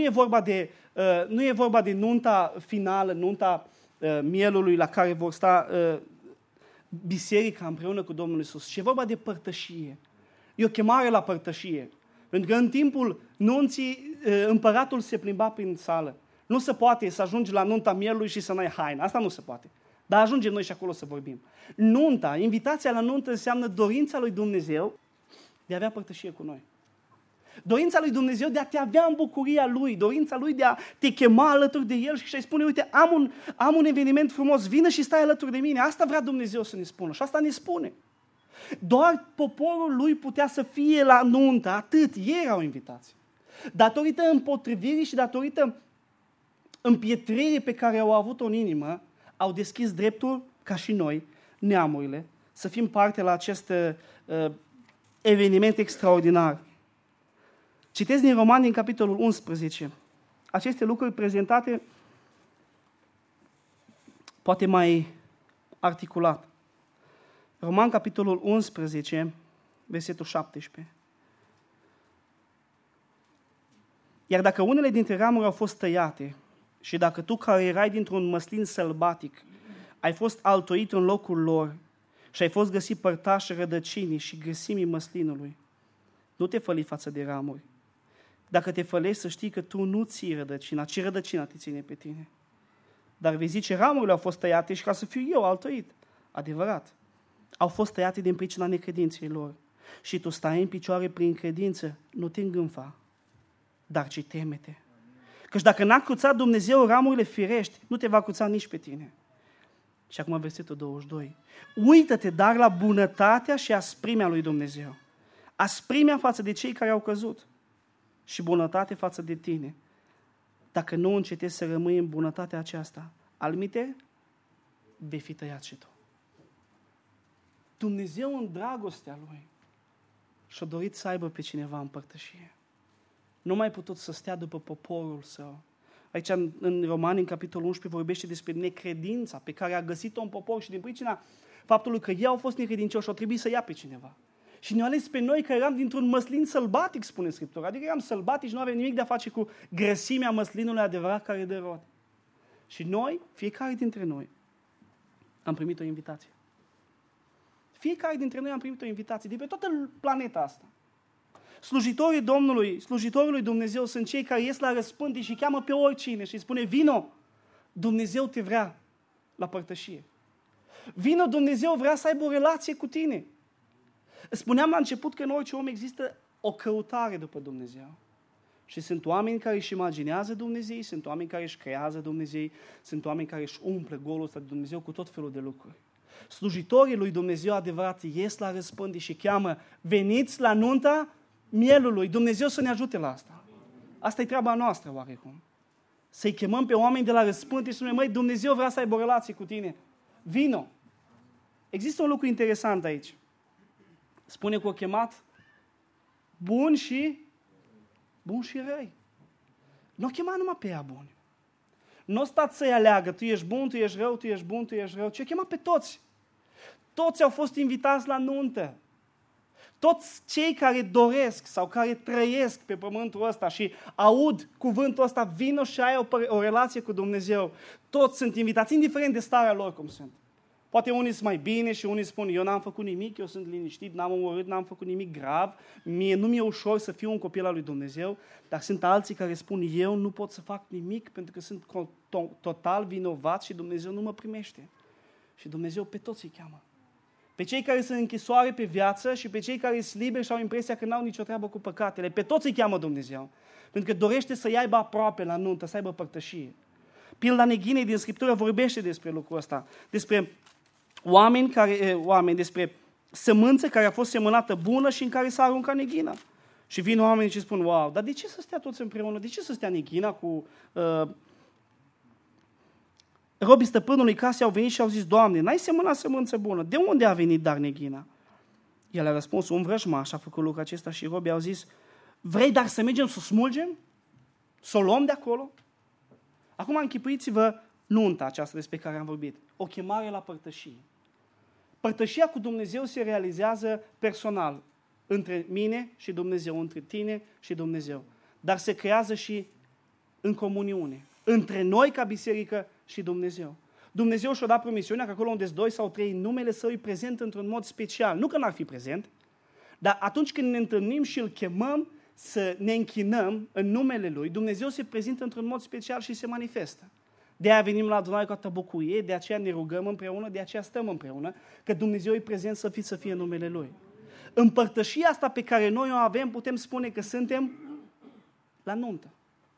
e vorba de nunta finală, nunta mielului la care vor sta biserica împreună cu Domnul Iisus, ci e vorba de părtășie. E o chemare la părtășie. Pentru că în timpul nunții împăratul se plimba prin sală. Nu se poate să ajungi la nunta mielului și să n-ai haină. Asta nu se poate. Dar ajungem noi și acolo să vorbim. Nunta, invitația la nuntă înseamnă dorința lui Dumnezeu de a avea părtășie cu noi. Dorința lui Dumnezeu de a te avea în bucuria Lui, dorința Lui de a te chema alături de El și să-i spune, uite, am un eveniment frumos, vină și stai alături de mine. Asta vrea Dumnezeu să ne spună și asta ne spune. Doar poporul Lui putea să fie la nuntă, atât, ei erau invitați. Datorită împotrivirii și datorită împietririi pe care au avut-o în inimă, au deschis dreptul, ca și noi, neamurile, să fim parte la acest eveniment extraordinar. Citesc din Romani, din capitolul 11, aceste lucruri prezentate poate mai articulat. Roman, capitolul 11, versetul 17. Iar dacă unele dintre ramuri au fost tăiate și dacă tu care erai dintr-un măslin sălbatic ai fost altoit în locul lor și ai fost găsit părtaș rădăcinii și grăsimii măslinului, nu te făli față de ramuri. Dacă te fălești, să știi că tu nu ții rădăcina, ci rădăcina te ține pe tine. Dar vei zice, ramurile au fost tăiate și ca să fiu eu altoit. Adevărat. Au fost tăiate din pricina necredinței lor. Și tu stai în picioare prin credință, nu te îngânfa, dar ci teme-te. Căci dacă n-a cruțat Dumnezeu ramurile firești, nu te va cruța nici pe tine. Și acum versetul 22. Uită-te dar la bunătatea și asprimea lui Dumnezeu. Asprimea față de cei care au căzut și bunătate față de tine. Dacă nu încetezi să rămâi în bunătatea aceasta, alminte, vei fi tăiat și tu. Dumnezeu în dragostea Lui și-a dorit să aibă pe cineva în părtășie. Nu mai putut să stea după poporul său. Aici în Romani, în capitolul 11, vorbește despre necredința pe care a găsit-o în popor și din pricina faptului că ei au fost necredincioși și au trebuit să ia pe cineva. Și ne-a ales pe noi care eram dintr-un măslin sălbatic, spune Scriptura. Adică eram sălbatici, nu avem nimic de a face cu grăsimea măslinului adevărat care dă rod. Și noi, fiecare dintre noi, am primit o invitație. Fiecare dintre noi am primit o invitație de pe toată planeta asta. Slujitorii Domnului, slujitorii lui Dumnezeu sunt cei care ies la răspândii și cheamă pe oricine și îi spune, vino, Dumnezeu te vrea la părtășie. Vino, Dumnezeu vrea să aibă o relație cu tine. Spuneam la început că în orice om există o căutare după Dumnezeu. Și sunt oameni care își imaginează Dumnezei, sunt oameni care își creează Dumnezei, sunt oameni care își umple golul ăsta de Dumnezeu cu tot felul de lucruri. Slujitorii lui Dumnezeu adevărat ies la răspândii și cheamă, veniți la nunta mielului. Dumnezeu să ne ajute la asta. Asta e treaba noastră oarecum. Să-i chemăm pe oameni de la răspândii și să spunem, măi, Dumnezeu vrea să aibă o relație cu tine. Vino. Există un lucru interesant aici. Spune că o chemat bun și răi. Nu o chemat numai pe ea buni. Nu o stați să-i aleagă, tu ești bun, tu ești rău, tu ești bun, tu ești rău, ci o chemat pe toți. Toți au fost invitați la nuntă. Toți cei care doresc sau care trăiesc pe pământul ăsta și aud cuvântul ăsta, vino și ai o relație cu Dumnezeu. Toți sunt invitați, indiferent de starea lor cum sunt. Poate unii sunt mai bine și unii spun, eu n-am făcut nimic, eu sunt liniștit, n-am omorât, n-am făcut nimic grav, nu mi-e ușor să fiu un copil al lui Dumnezeu, dar sunt alții care spun, eu nu pot să fac nimic pentru că sunt total vinovat și Dumnezeu nu mă primește. Și Dumnezeu pe toți îi cheamă. Pe cei care sunt în închisoare pe viață și pe cei care sunt liberi și au impresia că n-au nicio treabă cu păcatele. Pe toți îi cheamă Dumnezeu. Pentru că dorește să-i aibă aproape la nuntă, să aibă părtășie. Pilda neghinei din Scriptură vorbește despre lucrul ăsta. Despre despre sămânță care a fost semănată bună și în care s-a aruncat neghina. Și vin oamenii și spun, wow, dar de ce să stea toți împreună? De ce să stea neghina cu... Robii stăpânului casei au venit și au zis, Doamne, n-ai semănat sămânță bună. De unde a venit dar neghina? El a răspuns, un vrăjmaș a făcut lucrul acesta și robii au zis, vrei dar să mergem să o smulgem? Să o luăm de acolo? Acum închipuiți-vă nunta aceasta despre care am vorbit. O chemare la părtășie. Părtășia cu Dumnezeu se realizează personal, între mine și Dumnezeu, între tine și Dumnezeu. Dar se creează și în comuniune, între noi ca biserică și Dumnezeu. Dumnezeu și-a dat promisiunea că acolo unde sunt 2 sau 3, numele Său e prezent într-un mod special. Nu că n-ar fi prezent, dar atunci când ne întâlnim și îl chemăm să ne închinăm în numele Lui, Dumnezeu se prezintă într-un mod special și se manifestă. De aia venim la adunare cu atâta bucurie, de aceea ne rugăm împreună, de aceea stăm împreună, că Dumnezeu e prezent să fie în numele Lui. În părtășia asta pe care noi o avem, putem spune că suntem la nuntă.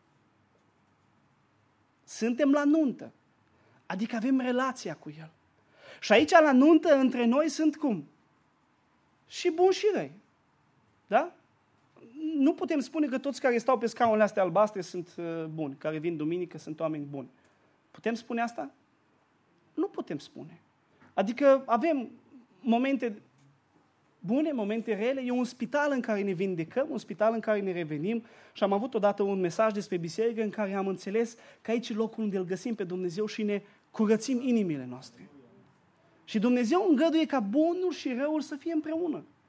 Suntem la nuntă. Adică avem relația cu El. Și aici la nuntă între noi sunt cum? Și buni și răi. Da? Nu putem spune că toți care stau pe scaunele astea albastre sunt buni, care vin duminică sunt oameni buni. Putem spune asta? Nu putem spune. Adică avem momente bune, momente rele, e un spital în care ne vindecăm, un spital în care ne revenim și am avut odată un mesaj despre biserică în care am înțeles că aici e locul unde îl găsim pe Dumnezeu și ne curățim inimile noastre. Și Dumnezeu îngăduie ca bunul și răul să fie împreună.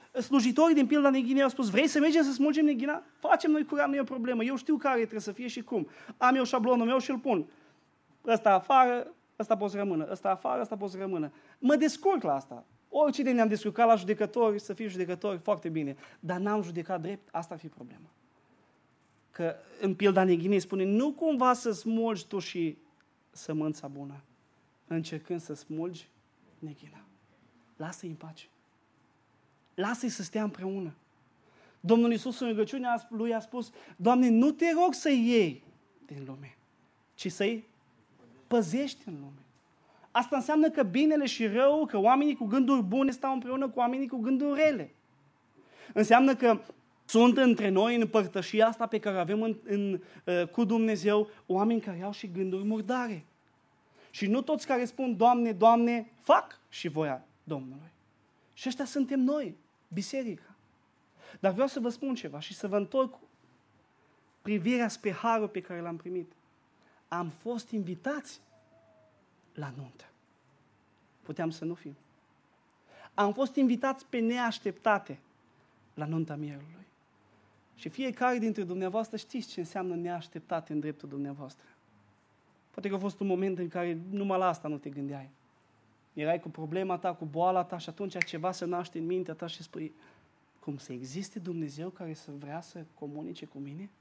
slujitorii din pilda neghinei au spus, vrei să mergem să smulgem neghina? Facem noi curat, nu e o problemă. Eu știu care trebuie să fie și cum. Am eu șablonul meu și îl pun. Ăsta afară, ăsta poți rămână. Ăsta afară, ăsta poți rămână. Mă descurc la asta. Oricine ne-am descurcat la judecători, să fie judecători, foarte bine. Dar n-am judecat drept, asta ar fi problema. Că în pilda neghinei spune, nu cumva să smulgi tu și sămânța bună, încercând să smulgi neghina. Lasă-i în pace. Lasă-i să stea împreună. Domnul Iisus în rugăciunea lui a spus, Doamne, nu te rog să-i iei din lume, ci să-i păzești în lume. Asta înseamnă că binele și rău, că oamenii cu gânduri bune stau împreună cu oamenii cu gânduri rele. Înseamnă că sunt între noi, în părtășia asta pe care o avem cu Dumnezeu, oameni care au și gânduri murdare. Și nu toți care spun, Doamne, Doamne, fac și voia Domnului. Și ăștia suntem noi, biserica. Dar vreau să vă spun ceva și să vă întorc privirea spre harul pe care l-am primit. Am fost invitați la nuntă. Puteam să nu fim. Am fost invitați pe neașteptate la nunta mielului. Și fiecare dintre dumneavoastră știți ce înseamnă neașteptate în dreptul dumneavoastră. Poate că a fost un moment în care numai la asta nu te gândeai. Erai cu problema ta, cu boala ta și atunci ceva se naște în mintea ta și spui, cum să existe Dumnezeu care să vrea să comunice cu mine?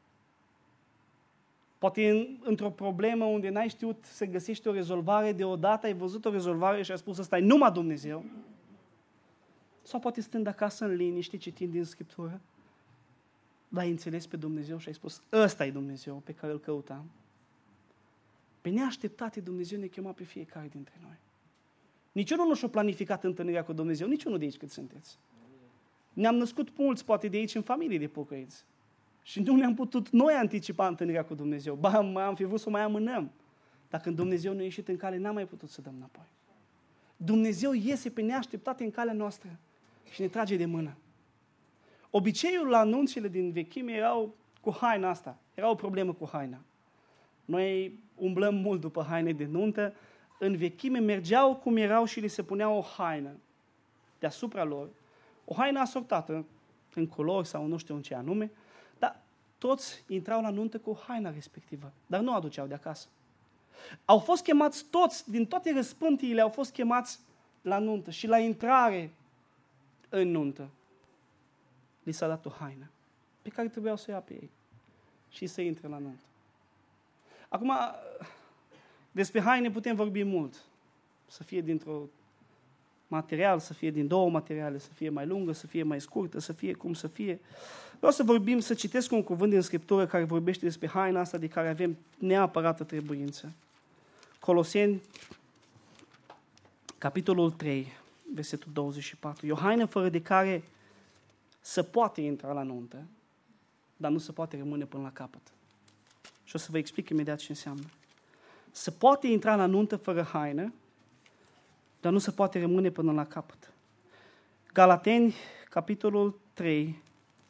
Poate într-o problemă unde n-ai știut să găsești o rezolvare, deodată ai văzut o rezolvare și ai spus, ăsta e numai Dumnezeu. Sau poate stând acasă în liniște, citind din Scriptură, l-ai înțeles pe Dumnezeu și ai spus, ăsta e Dumnezeu pe care îl căutam. Pe neașteptate Dumnezeu ne chema pe fiecare dintre noi. Niciunul nu și-a planificat întâlnirea cu Dumnezeu, niciunul de aici cât sunteți. Ne-am născut mulți, poate de aici, în familie de pocăiți. Și nu ne-am putut noi anticipa întâlnirea cu Dumnezeu. Ba, am fi vrut să o mai amânăm. Dar când Dumnezeu ne-a ieșit în cale, n-am mai putut să dăm înapoi. Dumnezeu iese pe neașteptate în calea noastră și ne trage de mână. Obiceiul la anunțile din vechime erau cu haina asta. Era o problemă cu haina. Noi umblăm mult după haine de nuntă. În vechime mergeau cum erau și li se punea o haină deasupra lor. O haină asortată în culori sau nu știu în ce anume. Dar toți intrau la nuntă cu haina respectivă. Dar nu o aduceau de acasă. Au fost chemați toți, din toate răspântiile, au fost chemați la nuntă. Și la intrare în nuntă li s-a dat o haină pe care trebuiau să o ia pe ei și să intre la nuntă. Acum, despre haine putem vorbi mult. Să fie dintr-un material, să fie din două materiale, să fie mai lungă, să fie mai scurtă, să fie cum să fie. Vreau să vorbim, să citesc un cuvânt din Scriptură care vorbește despre haina asta de care avem neapărată trebuință. Coloseni, capitolul 3, versetul 24. E o haină fără de care se poate intra la nuntă, dar nu se poate rămâne până la capăt. Și o să vă explic imediat ce înseamnă. Se poate intra la nuntă fără haină, dar nu se poate rămâne până la capăt. Galateni, capitolul 3,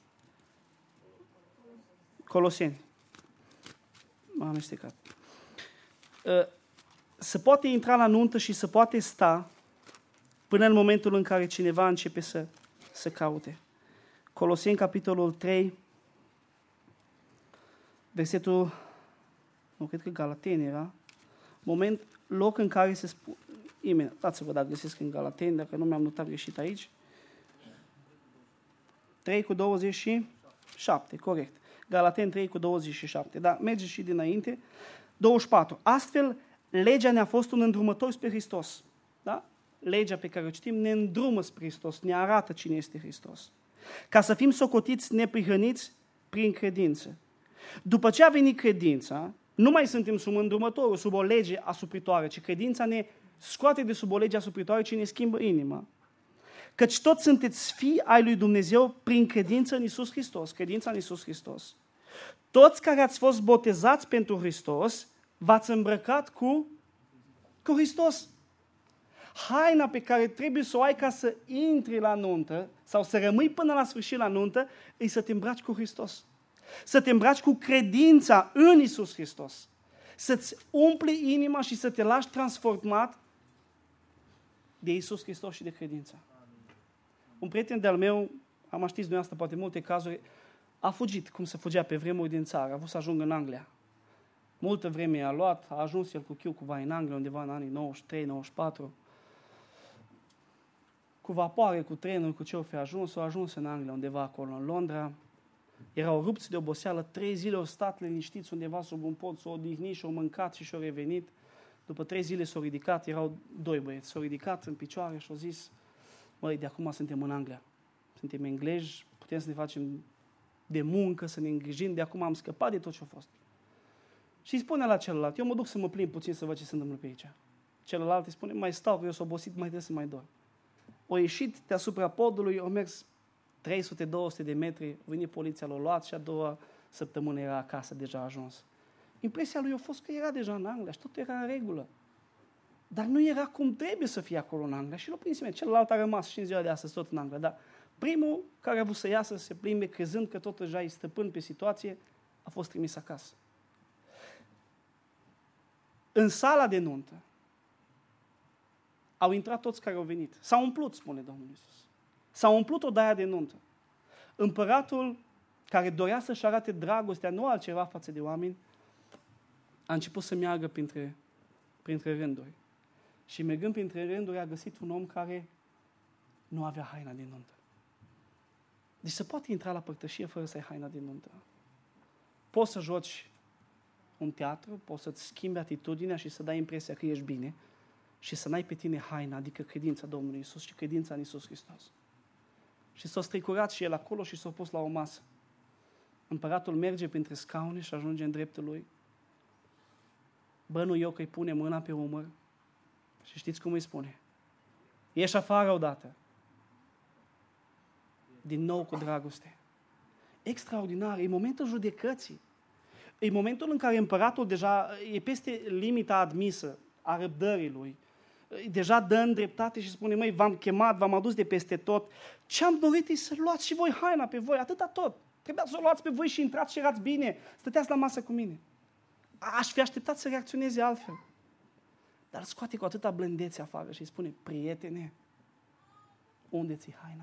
Coloseni. M-am amestecat. Se poate intra la nuntă și se poate sta până în momentul în care cineva începe să caute. Coloseni, capitolul 3, versetul, nu cred că Galateni era, loc în care se spune, imediat, dați-vă dacă găsesc în Galateni, dacă nu mi-am notat greșit aici, 3 cu 27, corect. Galateni 3 cu 27, dar merge și dinainte. 24. Astfel, legea ne-a fost un îndrumător spre Hristos. Da? Legea pe care o citim ne îndrumă spre Hristos, ne arată cine este Hristos. Ca să fim socotiți neprihăniți prin credință. După ce a venit credința, nu mai suntem sub îndrumătorul, sub o lege asupritoare, ci credința ne scoate de sub o lege asupritoare și ne schimbă inima. Căci toți sunteți fii ai lui Dumnezeu prin credință în Iisus Hristos. Credința în Iisus Hristos. Toți care ați fost botezați pentru Hristos, v-ați îmbrăcat cu Hristos. Haina pe care trebuie să o ai ca să intri la nuntă sau să rămâi până la sfârșit la nuntă, e să te îmbraci cu Hristos. Să te îmbraci cu credința în Iisus Hristos. Să-ți umpli inima și să te lași transformat de Iisus Hristos și de credință. Un prieten de-al meu Am știți dumneavoastră poate multe cazuri, a fugit, cum se fugea pe vremuri din țară, a vrut să ajungă în Anglia. Multă vreme i-a luat, a ajuns el cu chiu cumva în Anglia, undeva în anii 93-94. Cu vapoare, cu trenuri, cu ce o fi ajuns, a ajuns în Anglia, undeva acolo, în Londra. Erau rupți de oboseală, 3 zile au stat liniștiți undeva sub un pod, s-au odihnit și au mâncat și și-au revenit. După 3 zile s-au ridicat, erau 2 băieți, s-au ridicat în picioare și au zis, măi, de acum suntem în Anglia, suntem englezi, putem să ne facem de muncă, să ne îngrijim, de acum am scăpat de tot ce a fost. Și îi spune la celălalt, eu mă duc să mă plimb puțin să văd ce se întâmplă pe aici. Celălalt îi spune, mai stau, că eu sunt obosit, mai trebuie să mai dorm. O ieșit deasupra podului, au mers 300-200 de metri, a venit poliția, l-a luat și a doua săptămână era acasă, deja ajuns. Impresia lui a fost că era deja în Anglia și tot era în regulă. Dar nu era cum trebuie să fie acolo în Anglia și l-a prins imediat. Celălalt a rămas și în ziua de astăzi tot în Anglia. Dar primul care a vrut să iasă, să se plimbe, crezând că tot deja e stăpân pe situație, a fost trimis acasă. În sala de nuntă au intrat toți care au venit. S-au umplut, spune Domnul Iisus. S-au umplut odaia de nuntă. Împăratul, care dorea să-și arate dragostea, nu altceva față de oameni, a început să meargă printre rânduri. Și mergând printre rânduri a găsit un om care nu avea haina de nuntă. Deci se poate intra la părtășie fără să ai haina de nuntă. Poți să joci un teatru, poți să-ți schimbi atitudinea și să dai impresia că ești bine și să n-ai pe tine haina, adică credința Domnului Iisus și credința în Iisus Hristos. Și s-a stricurat și el acolo și s-a pus la o masă. Împăratul merge printre scaune și ajunge în dreptul lui. Bănuiesc eu că îi pune mâna pe umăr și știți cum îi spune? Ieși afară odată. Din nou cu dragoste. Extraordinar. E momentul judecății. E momentul în care împăratul deja e peste limita admisă a răbdării lui. Deja dă în dreptate și spune, măi, v-am chemat, v-am adus de peste tot. Ce am dorit e să luați și voi haina pe voi, atâta tot. Trebuia să o luați pe voi și intrați și erați bine. Stăteați la masă cu mine. Aș fi așteptat să reacționeze altfel. Dar scoate cu atâta blândețe afară și îi spune, prietene, unde ți-i haina?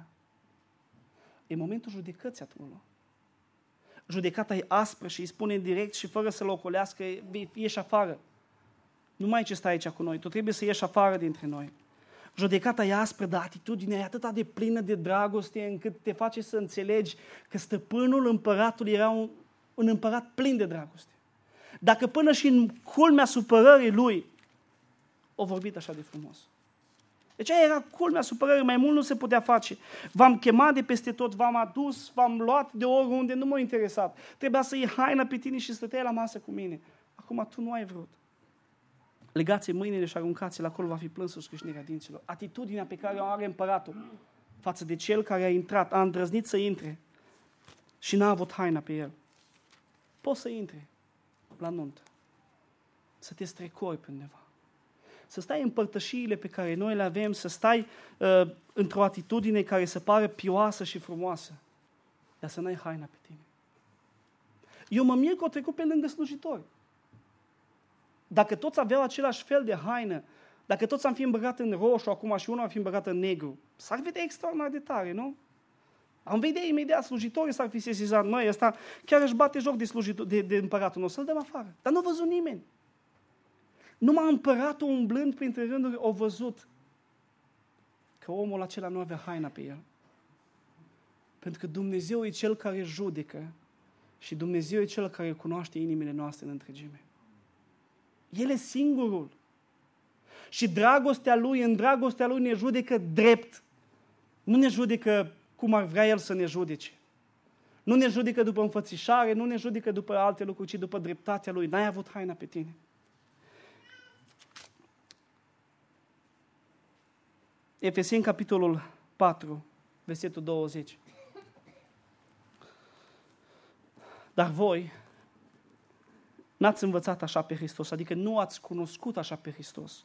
E momentul judecății acolo. Judecata e aspră și îi spune direct și fără să-l ocolească, ieși afară. Nu mai ce stai aici cu noi, tu trebuie să ieși afară dintre noi. Judecata e aspră, dar atitudinea e atât de plină de dragoste încât te face să înțelegi că stăpânul împăratului era un împărat plin de dragoste. Dacă până și în culmea supărării lui o vorbit așa de frumos. Deci aia era culmea supărării, mai mult nu se putea face. V-am chemat de peste tot, v-am adus, v-am luat de oriunde, nu m-a interesat. Trebuia să iei haina pe tine și stăteai la masă cu mine. Acum tu nu ai vrut. Legați mâinile și aruncați-le acolo, va fi plânsul și câșnirea dinților. Atitudinea pe care o are împăratul față de cel care a intrat, a îndrăznit să intre și n-a avut haina pe el. Poți să intri la nuntă, să te strecori pe undeva, să stai în părtășiile pe care noi le avem, să stai într-o atitudine care să pară pioasă și frumoasă, dar să n-ai haina pe tine. Eu mă mir că o trecut pe lângă slujitori. Dacă toți aveau același fel de haină, dacă toți am fi îmbrăcat în roșu acum și unul am fi îmbrăcat în negru, s-ar vedea extraordinar de tare, nu? Am vedea imediat slujitorii s-ar fi sesizat, măi, ăsta chiar își bate joc de împăratul nostru, să-l dăm afară. Dar nu a văzut nimeni. Numai împăratul umblând printre rânduri a văzut că omul acela nu avea haina pe el. Pentru că Dumnezeu e Cel care judecă și Dumnezeu e Cel care cunoaște inimile noastre în întregime. El e singurul. Și în dragostea Lui ne judecă drept. Nu ne judecă cum ar vrea El să ne judece. Nu ne judecă după înfățișare, nu ne judecă după alte lucruri, ci după dreptatea Lui. N-ai avut haina pe tine. Efeseni, capitolul 4, versetul 20. Dar voi n-ați învățat așa pe Hristos, adică nu ați cunoscut așa pe Hristos.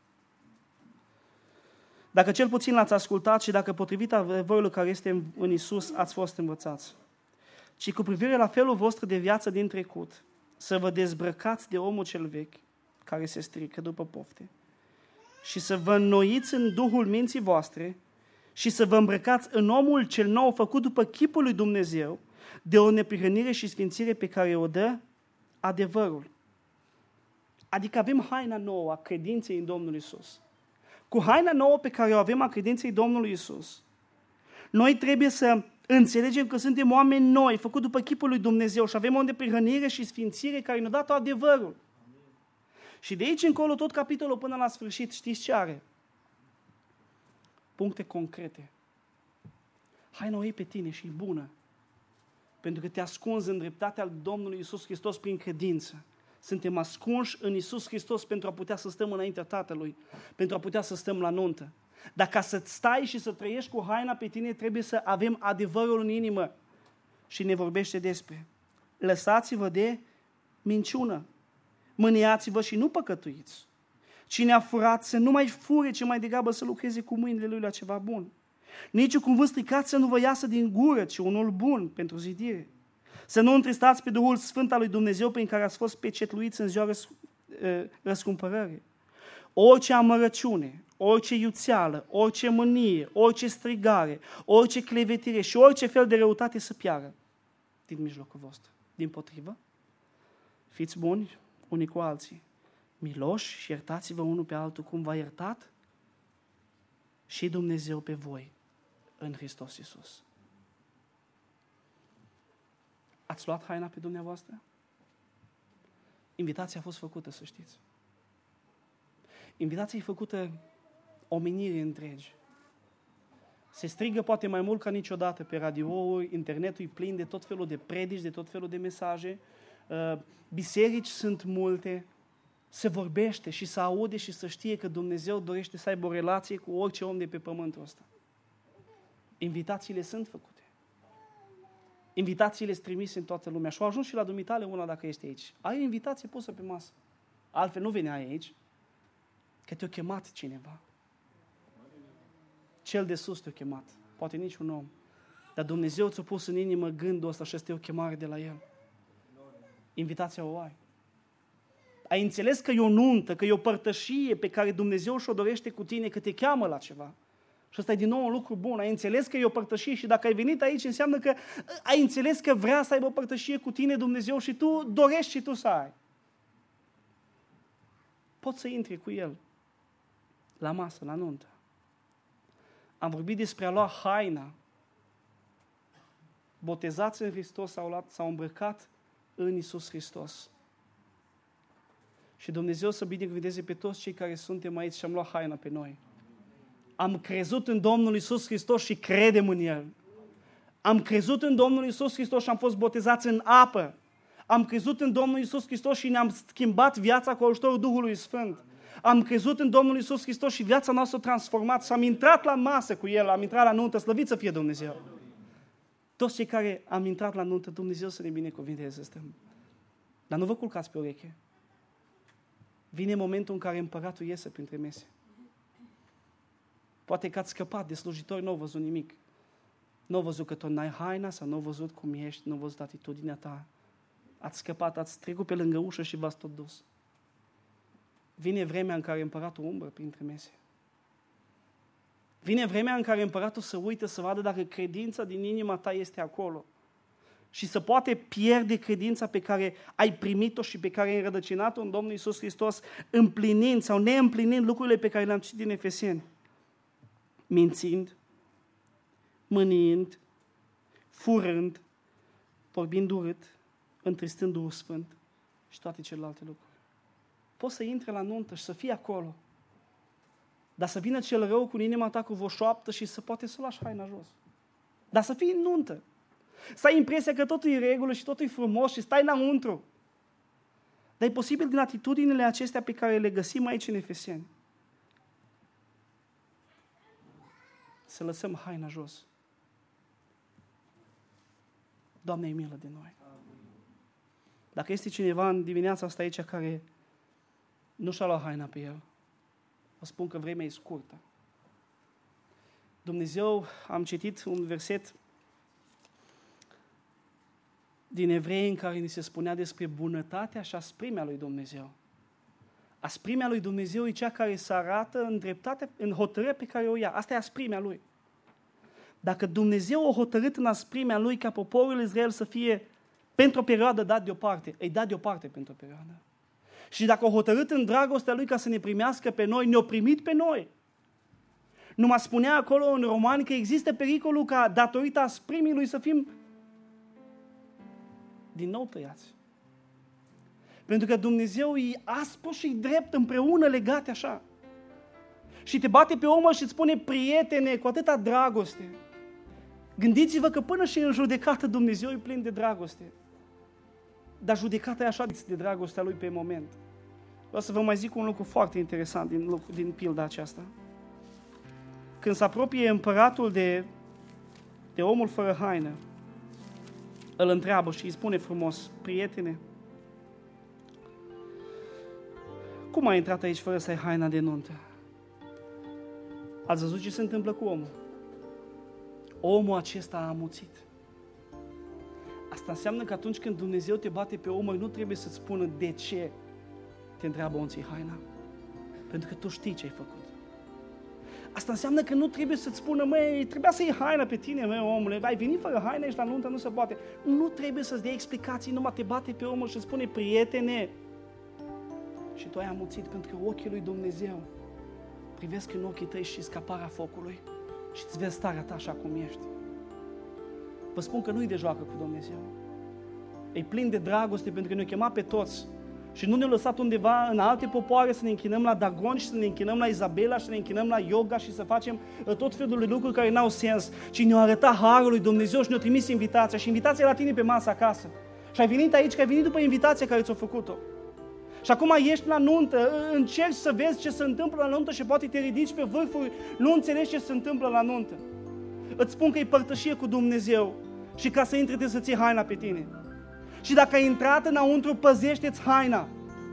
Dacă cel puțin l-ați ascultat și dacă potrivit adevărului care este în Iisus ați fost învățați, ci cu privire la felul vostru de viață din trecut, să vă dezbrăcați de omul cel vechi, care se strică după pofte, și să vă înnoiți în Duhul minții voastre și să vă îmbrăcați în omul cel nou făcut după chipul lui Dumnezeu, de o neprihănire și sfințire pe care o dă adevărul. Adică avem haina nouă a credinței în Domnul Iisus. Cu haina nouă pe care o avem a credinței Domnului Iisus, noi trebuie să înțelegem că suntem oameni noi, făcuți după chipul lui Dumnezeu și avem o neprihănire și sfințire care ne-a dat adevărul. Și de aici încolo, tot capitolul până la sfârșit, știți ce are? Puncte concrete. Haina o iei pe tine și e bună. Pentru că te ascunzi în dreptatea lui Domnului Iisus Hristos prin credință. Suntem ascunși în Iisus Hristos pentru a putea să stăm înaintea Tatălui, pentru a putea să stăm la nuntă. Dar ca să stai și să trăiești cu haina pe tine, trebuie să avem adevărul în inimă. Și ne vorbește despre: lăsați-vă de minciună, mâniați-vă și nu păcătuiți. Cine a furat să nu mai fure, ci mai degrabă să lucreze cu mâinile lui la ceva bun. Nici cuvânt stricat să nu vă iasă din gură, ci unul bun pentru zidire. Să nu întristați pe Duhul Sfânt al lui Dumnezeu prin care ați fost pecetluiți în ziua răscumpărării. Orice amărăciune, orice iuțeală, orice mânie, orice strigare, orice clevetire și orice fel de răutate să piară din mijlocul vostru. Dimpotrivă, fiți buni unii cu alții, miloși și iertați-vă unul pe altul cum v-a iertat și Dumnezeu pe voi în Hristos Iisus. Ați luat haina pe dumneavoastră? Invitația a fost făcută, să știți. Invitația e făcută omenirii întregi. Se strigă poate mai mult ca niciodată pe radiouri, internetul e plin de tot felul de predici, de tot felul de mesaje, biserici sunt multe, se vorbește și se aude și să știe că Dumnezeu dorește să aibă o relație cu orice om de pe pământul ăsta. Invitațiile sunt făcute. Invitațiile sunt trimise în toată lumea. Și au ajuns și la dumitale una dacă ești aici. Ai o invitație pusă pe masă. Altfel nu veneai aici, că te-a chemat cineva. Cel de sus te-a chemat. Poate nici un om. Dar Dumnezeu ți-a pus în inimă gândul ăsta și asta e o chemare de la El. Invitația o ai. Ai înțeles că e o nuntă, că e o părtășie pe care Dumnezeu și-o dorește cu tine, că te cheamă la ceva. Și ăsta e din nou un lucru bun. Ai înțeles că e o părtășie și dacă ai venit aici înseamnă că ai înțeles că vrea să aibă o părtășie cu tine Dumnezeu și tu dorești și tu să ai. Poți să intri cu El la masă, la nuntă. Am vorbit despre a lua haina. Botezați în Hristos s-au îmbrăcat în Iisus Hristos. Și Dumnezeu să binecuvânteze pe toți cei care suntem aici și am luat haina pe noi. Am crezut în Domnul Iisus Hristos și credem în El. Am crezut în Domnul Iisus Hristos și am fost botezați în apă. Am crezut în Domnul Iisus Hristos și ne-am schimbat viața cu ajutorul Duhului Sfânt. Am crezut în Domnul Iisus Hristos și viața noastră a transformat și am intrat la masă cu El, am intrat la nuntă, slăvit să fie Dumnezeu. Toți cei care am intrat la nuntă, Dumnezeu să ne binecuvinteze să stăm. Dar nu vă culcați pe ureche. Vine momentul în care împăratul iese printre mese. Poate că ați scăpat de slujitori, n-au văzut nimic. Nu văzut că tot n-ai haina sau nu văzut cum ești, nu văzut atitudinea ta. Ați scăpat, ați trecut pe lângă ușă și v-ați tot dus. Vine vremea în care împăratul umbră printre mese. Vine vremea în care împăratul se uită să vadă dacă credința din inima ta este acolo. Și să poate pierde credința pe care ai primit-o și pe care ai înrădăcinat-o în Domnul Iisus Hristos, împlinind sau neîmplinind lucrurile pe care le-am citit din Efeseni. Mințind, mâniind, furând, vorbind urât, întristând Duhul Sfânt și toate celelalte lucruri. Poți să intre la nuntă și să fii acolo, dar să vină cel rău cu inima ta cu voșoaptă și să poate să lași haina jos. Dar să fii în nuntă. Să ai impresia că totul e în regulă și totul e frumos și stai înăuntru. Dar e posibil din atitudinile acestea pe care le găsim aici în Efeseni să lăsăm haina jos. Doamne, ai milă de noi. Dacă este cineva în dimineața asta aici care nu și-a luat haina pe el, vă spun că vremea e scurtă. Dumnezeu, am citit un verset din Evrei în care ni se spunea despre bunătatea și asprimea lui Dumnezeu. Asprimea lui Dumnezeu e cea care se arată în dreptate, în hotărârea pe care o ia. Asta e asprimea lui. Dacă Dumnezeu a hotărât în asprimea Lui ca poporul Israel să fie pentru o perioadă dat deoparte, îi dat deoparte pentru o perioadă. Și dacă a hotărât în dragostea Lui ca să ne primească pe noi, ne-a primit pe noi. Numai spunea acolo în Romani că există pericolul ca datorită asprimii Lui să fim din nou tăiați. Pentru că Dumnezeu e aspru și drept împreună legate așa. Și te bate pe omă și îți spune, prietene, cu atâta dragoste. Gândiți-vă că până și în judecată Dumnezeu e plin de dragoste. Dar judecata e așa de dragostea Lui pe moment. Vreau să vă mai zic un lucru foarte interesant din pilda aceasta. Când se apropie împăratul de omul fără haină, îl întreabă și îi spune frumos, prietene, cum ai intrat aici fără să ai haina de nuntă? Ați văzut ce se întâmplă cu omul? Omul acesta a amuțit. Asta înseamnă că atunci când Dumnezeu te bate pe om, nu trebuie să-ți spună de ce te întreabă unții haina. Pentru că tu știi ce ai făcut. Asta înseamnă că nu trebuie să-ți spună, măi, trebuia să iei haina pe tine, măi, omule, ai venit fără haina, ești la nuntă, nu se poate. Nu trebuie să-ți dea explicații, numai te bate pe omul și îți spune, prietene. Și tu ai amuțit pentru că ochii lui Dumnezeu privesc în ochii tăi și scaparea focului și îți vezi starea ta așa cum ești. Vă spun că nu-i de joacă cu Dumnezeu. E plin de dragoste pentru că ne-a chemat pe toți și nu ne-a lăsat undeva în alte popoare să ne închinăm la Dagon și să ne închinăm la Izabela și să ne închinăm la yoga și să facem tot felul de lucruri care n-au sens, ci ne-a arătat harul lui Dumnezeu și ne-a trimis invitația și invitația la tine pe masă acasă. Și ai venit aici că ai venit după invitația care ți-a făcut-o. Și acum ești la nuntă, încerci să vezi ce se întâmplă la nuntă și poate te ridici pe vârfuri, nu înțelegi ce se întâmplă la nuntă. Îți spun că e părtășie cu Dumnezeu și ca să intri trebuie să ții haina pe tine. Și dacă ai intrat înăuntru, păzește-ți haina.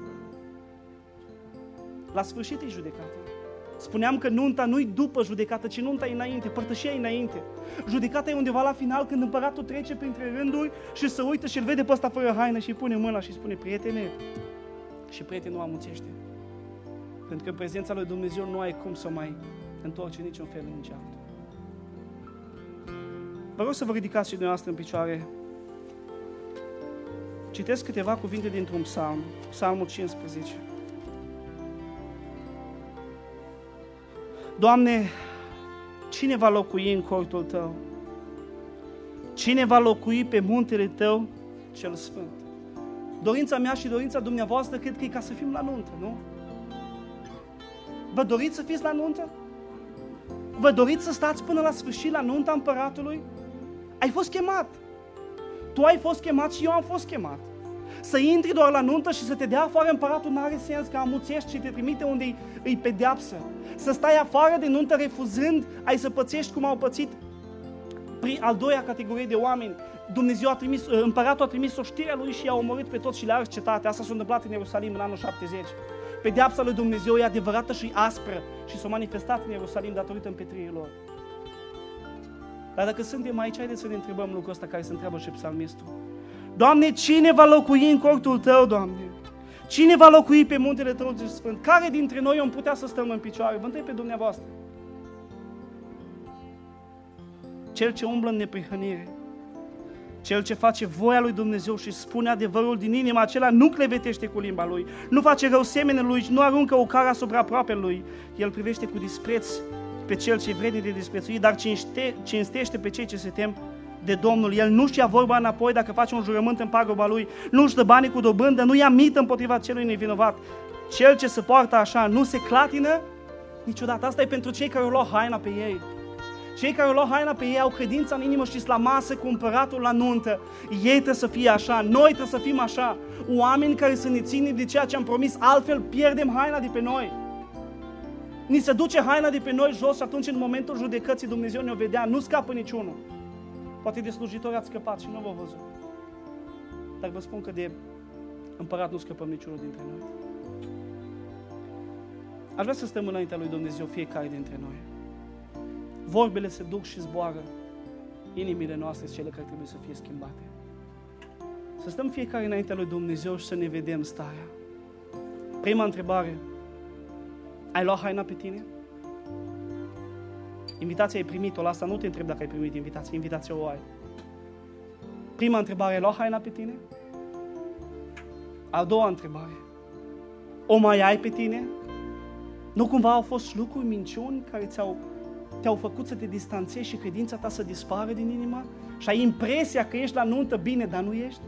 La sfârșit e judecată. Spuneam că nunta nu-i după judecată, ci nunta e înainte, părtășia e înainte. Judecata e undeva la final când împăratul trece printre rânduri și se uită și îl vede pe ăsta fără haină și îi pune mâna și îi spune, prietene, și prietenul amuțește. Pentru că în prezența lui Dumnezeu nu ai cum să mai întorci niciun fel în nici altul. Vă rog să vă ridicați și dumneavoastră în picioare. Citesc câteva cuvinte dintr-un psalm, psalmul 15. Doamne, cine va locui în cortul Tău? Cine va locui pe muntele Tău cel sfânt? Dorința mea și dorința dumneavoastră cred că e ca să fim la nuntă, nu? Vă doriți să fiți la nuntă? Vă doriți să stați până la sfârșit la nunta împăratului? Ai fost chemat. Tu ai fost chemat și eu am fost chemat. Să intri doar la nuntă și să te dea afară împăratul n-are sens, că amuțești și te trimite unde îi pedeapsă. Să stai afară de nuntă refuzând, ai să pățești cum au pățit al doilea categorie de oameni. Împăratul a trimis oștirea lui și i-a omorât pe toți și le-a ars cetatea. Asta s-a întâmplat în Ierusalim în anul 70. Pedeapsa lui Dumnezeu e adevărată și aspră și s-a manifestat în Ierusalim datorită împetririi lor. Dar dacă suntem aici, haideți să ne întrebăm lucrul ăsta care se întreabă și psalmistul. Doamne, cine va locui în cortul Tău, Doamne? Cine va locui pe muntele Tău cel sfânt? Care dintre noi om putea să stăm în picioare? Vă întreb pe dumneavoastră. Cel ce umblă în neprihănire, cel ce face voia lui Dumnezeu și spune adevărul din inimă, acela nu clevetește cu limba lui, nu face rău semenului și nu aruncă o cară asupra aproapelui. El privește cu dispreț pe cel ce vrednic de disprețuit, dar cinstește pe cei ce se tem de Domnul. El nu-și ia vorba înapoi dacă face un jurământ în pagoba lui, nu-și dă banii cu dobândă, nu ia mită împotriva celui nevinovat. Cel ce se poartă așa nu se clatină niciodată. Asta e pentru cei care au luat haina pe ei. Cei care au luat haina pe ei au credința în inimă și sunt la masă cu împăratul la nuntă. Ei trebuie să fie așa, noi trebuie să fim așa. Oameni care să ne ținem de ceea ce am promis, altfel pierdem haina de pe noi. Ni se duce haina de pe noi jos și atunci în momentul judecății Dumnezeu ne-o vedea, nu scapă niciunul. Poate de slujitori ați scăpat și nu v-a văzut. Dar vă spun că de împărat nu scăpăm niciunul dintre noi. Aș vrea să stăm înaintea lui Dumnezeu fiecare dintre noi. Vorbele se duc și zboară. Inimile noastre sunt cele care trebuie să fie schimbate. Să stăm fiecare înaintea lui Dumnezeu și să ne vedem starea. Prima întrebare. Ai luat haina pe tine? Invitația ai primit-o, la asta nu te întreb dacă ai primit invitația o ai. Prima întrebare, ai luat haina pe tine? A doua întrebare, o mai ai pe tine? Nu cumva au fost lucruri, minciuni care te-au făcut să te distanțezi și credința ta să dispară din inima? Și ai impresia că ești la nuntă bine, dar nu ești?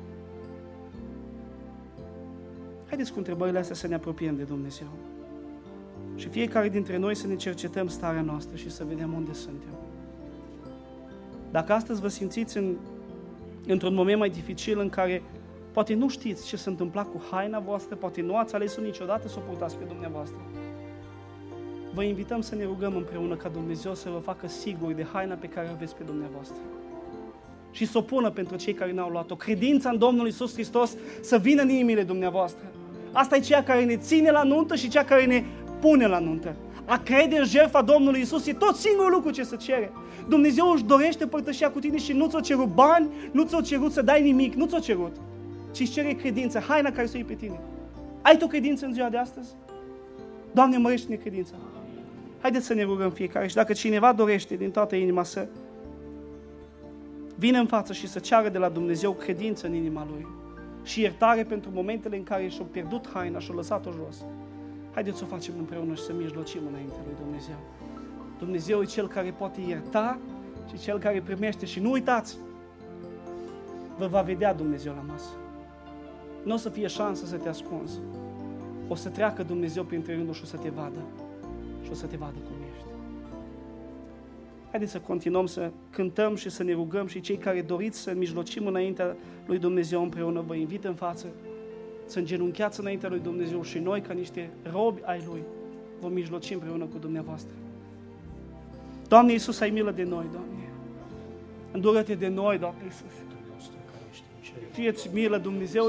Haideți cu întrebările astea să ne apropiem de Dumnezeu. Și fiecare dintre noi să ne cercetăm starea noastră și să vedem unde suntem. Dacă astăzi vă simțiți într-un moment mai dificil în care poate nu știți ce s-a întâmplat cu haina voastră, poate nu ați ales-o niciodată să o purtați pe dumneavoastră, vă invităm să ne rugăm împreună ca Dumnezeu să vă facă siguri de haina pe care o aveți pe dumneavoastră. Și să o pună pentru cei care n-au luat-o. Credința în Domnul Iisus Hristos să vină în inimile dumneavoastră. Asta e ceea care ne ține la nuntă și ceea care ne pune la nuntă. A crede în jertfa Domnului Iisus e tot singurul lucru ce se cere. Dumnezeu își dorește părtășia cu tine și nu ți-o cerut bani, nu ți-o cerut să dai nimic, nu ți-o cerut. Ci își cere credință, haina care să o iei pe tine. Ai tu credință în ziua de astăzi? Doamne, mărește-ne credința. Haideți să ne rugăm fiecare și dacă cineva dorește din toată inima să vină în față și să ceară de la Dumnezeu credință în inima lui și iertare pentru momentele în care și-a pierdut haina și-a lăsat-o jos. Haideți să o facem împreună și să mijlocim înaintea lui Dumnezeu. Dumnezeu e Cel care poate ierta și Cel care primește. Și nu uitați, vă va vedea Dumnezeu la masă. Nu o să fie șansă să te ascunzi. O să treacă Dumnezeu printre rânduri și o să te vadă. Și o să te vadă cum ești. Haideți să continuăm să cântăm și să ne rugăm și cei care doriți să mijlocim înaintea lui Dumnezeu împreună, vă invit în față să îngenunchiați înaintea lui Dumnezeu și noi, ca niște robi ai Lui, vom mijloci împreună cu dumneavoastră. Doamne Iisus, ai milă de noi, Doamne. Îndură-te de noi, Doamne Iisus. Fie-ți milă, Dumnezeu.